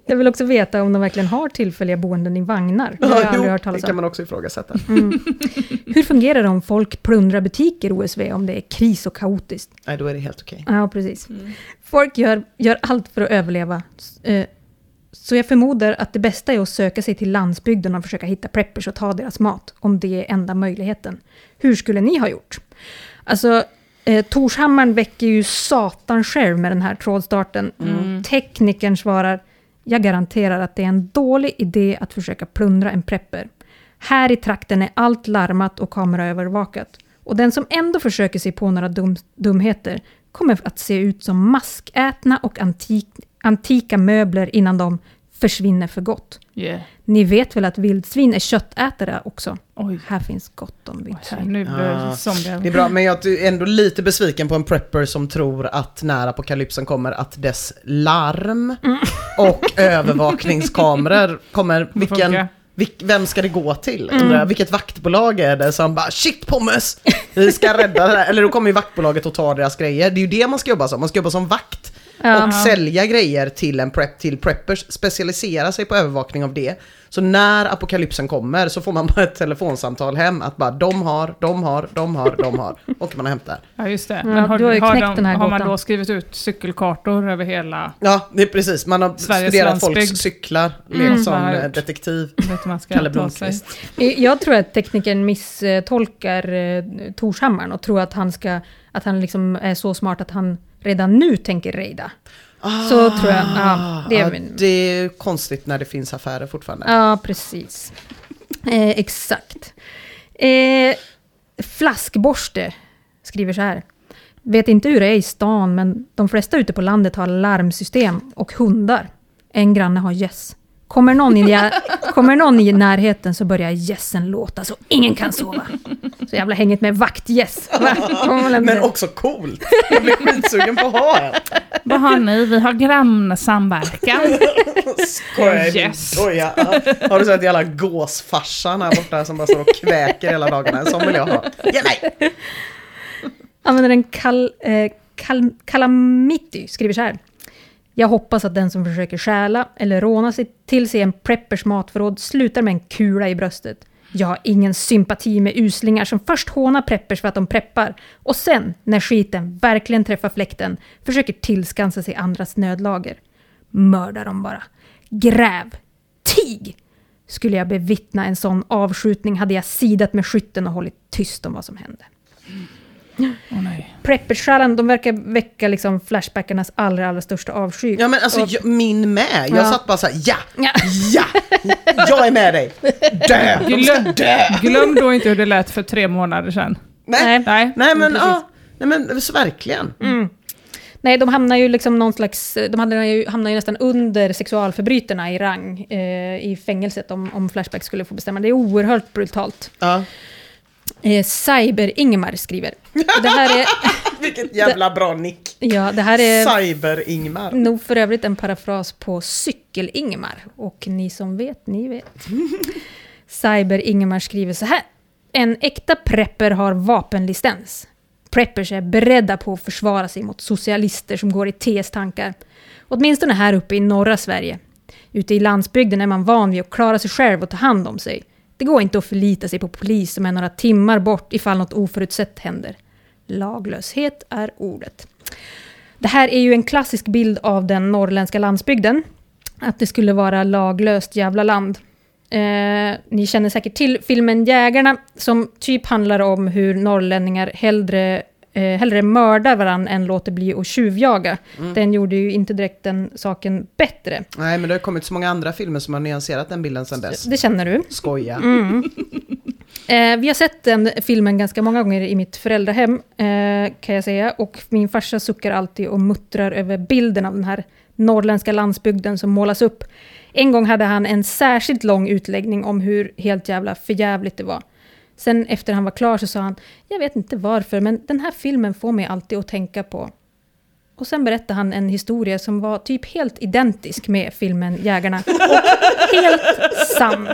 Jag vill också veta om de verkligen har tillfälliga boenden i vagnar. Det har jag Ja, aldrig jo, hört talas det om. kan man också ifrågasätta. Mm. Hur fungerar det om folk plundrar butiker O S V om det är kris och kaotiskt? Nej, då är det helt okej. Ja, precis. Mm. Folk gör, gör allt för att överleva. Eh, Så jag förmodar att det bästa är att söka sig till landsbygden och försöka hitta preppers och ta deras mat, om det är enda möjligheten. Hur skulle ni ha gjort? Alltså, eh, Torshammaren väcker ju satan själv med den här trådstarten. Mm. Teknikern svarar, jag garanterar att det är en dålig idé att försöka plundra en prepper. Här i trakten är allt larmat och kameraövervakat. Och den som ändå försöker sig på några dum, dumheter kommer att se ut som maskätna och antik, antika möbler innan de försvinner för gott. Yeah. Ni vet väl att vildsvin är köttätare också? Oj. Här finns gott om Här, vildsvin. nu blir Ja. det zombie. Det är bra, men jag är ändå lite besviken på en prepper som tror att när apokalypsen kommer att dess larm Mm. och övervakningskameror kommer, vilken, Funkar. vilk, vem ska det gå till? Mm. Undrar jag, vilket vaktbolag är det som bara, shit pommes, vi ska rädda det här. Eller då kommer ju vaktbolaget att ta deras grejer. Det är ju det man ska jobba som, man ska jobba som vakt. Ja. Och sälja grejer till en prep, till preppers, specialisera sig på övervakning av det. Så när apokalypsen kommer så får man bara ett telefonsamtal hem att bara de har, de har, de har, de har. Och man hämtar. Ja, just det. Ja, Men har, du har ju har, knäckt de, den här har man gåtan. då skrivit ut cykelkartor över hela... Ja, det är precis. Man har Sveriges studerat landsbygd. folks cyklar, Mm. levt som Vad har jag eh, gjort? detektiv. Vet du, man ska Kalle ta sig. Blomqvist. Jag tror att teknikern misstolkar eh, Torshammaren och tror att han, ska, att han liksom är så smart att han redan nu tänker rejda. Så tror jag. Ja, det är ja, min- det är konstigt när det finns affärer fortfarande. Ja, precis. Eh, exakt. Eh, flaskborste skriver så här. Vet inte hur det är i stan, men de flesta ute på landet har larmsystem och hundar. En granne har gäss. Kommer någon, i, kommer någon i närheten så börjar gässen låta så ingen kan sova. Så jävla hängigt med vaktgäss. Men också coolt. Jag blir skitsugen på att ha en. Vad har ni? Vi har grannsamverkan. Skojar, Yes. doja. Har du sett jävla gåsfarsan här borta som bara står och kväker hela dagarna? En sån vill jag ha. Ge mig! Använder en kal, eh, kal, Calamity skriver så här. Jag hoppas att den som försöker stjäla eller råna sig till sig en preppers matförråd slutar med en kula i bröstet. Jag har ingen sympati med uslingar som först hånar preppers för att de preppar och sen, när skiten verkligen träffar fläkten, försöker tillskansa sig andras nödlager. Mörda dem bara. Gräv. Tig! Skulle jag bevittna en sån avskjutning hade jag sidat med skytten och hållit tyst om vad som hände. Åh nej. Prepperskäran, de verkar väcka liksom flashbackarnas allra, allra största avsky. Ja men alltså Och- jag, min med. Jag Ja. satt bara så här, ja, Ja. ja, jag är med dig. Dö, de ska Glöm, dö. glöm då inte hur det lät för tre månader sedan. Nej, Nej. nej men Precis. ja, nej men så verkligen. Mm. Nej, de hamnar ju liksom någon slags, de hamnar ju, hamnar ju nästan under sexualförbrytarna i rang eh, i fängelset om, om Flashback skulle få bestämma. Det är oerhört brutalt. Ja. Eh, Cyber-Ingmar skriver. Det här är, Vilket jävla bra nick. ja, det här är Cyber-Ingmar. nog för övrigt en parafras på Cykel-Ingmar. Och ni som vet, ni vet. Cyber-Ingmar skriver så här. En äkta prepper har vapenlicens. Preppers är beredda på att försvara sig mot socialister som går i T S-tankar. Åtminstone här uppe i norra Sverige. Ute i landsbygden är man van vid att klara sig själv och ta hand om sig. Det går inte att förlita sig på polis som är några timmar bort ifall något oförutsett händer. Laglöshet är ordet. Det här är ju en klassisk bild av den norrländska landsbygden. Att det skulle vara laglöst jävla land. Eh, ni känner säkert till filmen Jägarna som typ handlar om hur norrlänningar hellre, eh, hellre mördar varann än låter bli att tjuvjaga. Mm. Den gjorde ju inte direkt den saken bättre. Nej men det har kommit så många andra filmer som har nyanserat den bilden sedan dess. Det känner du. Skoja. Mm. Eh, vi har sett den filmen ganska många gånger i mitt föräldrahem eh, kan jag säga. Och min farsa suckar alltid och muttrar över bilden av den här norrländska landsbygden som målas upp. En gång hade han en särskilt lång utläggning om hur helt jävla förjävligt det var. Sen efter han var klar så sa han, jag vet inte varför men den här filmen får mig alltid att tänka på. Och sen berättade han en historia som var typ helt identisk med filmen Jägarna. Och helt sann.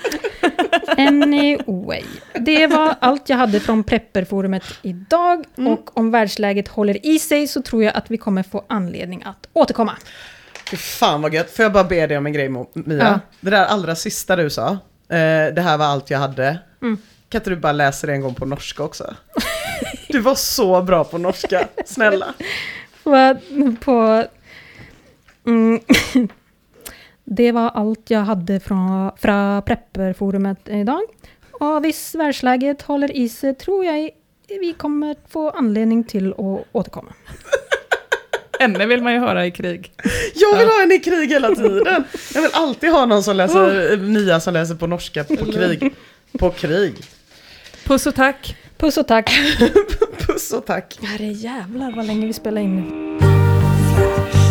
Anyway. Det var allt jag hade från Prepperforumet idag. Mm. Och om världsläget håller i sig så tror jag att vi kommer få anledning att återkomma. Fy fan vad gött. Får jag bara be dig om en grej, Mia? Ja. Det där allra sista du sa. Eh, det här var allt jag hade. Mm. Kan inte du bara läsa det en gång på norska också? Du var så bra på norska. Snälla. Vad på... Mm. Det var allt jag hade från, från Prepperforumet idag. Och hvis världsläget håller i sig tror jag vi kommer få anledning till att återkomma. Henne vill man ju höra i krig. Jag vill ha en i krig hela tiden. Jag vill alltid ha någon som läser, Mia som läser på norska på krig. På krig. Puss och tack. Puss och tack. Puss och tack. Herre jävlar vad länge vi spelar in nu.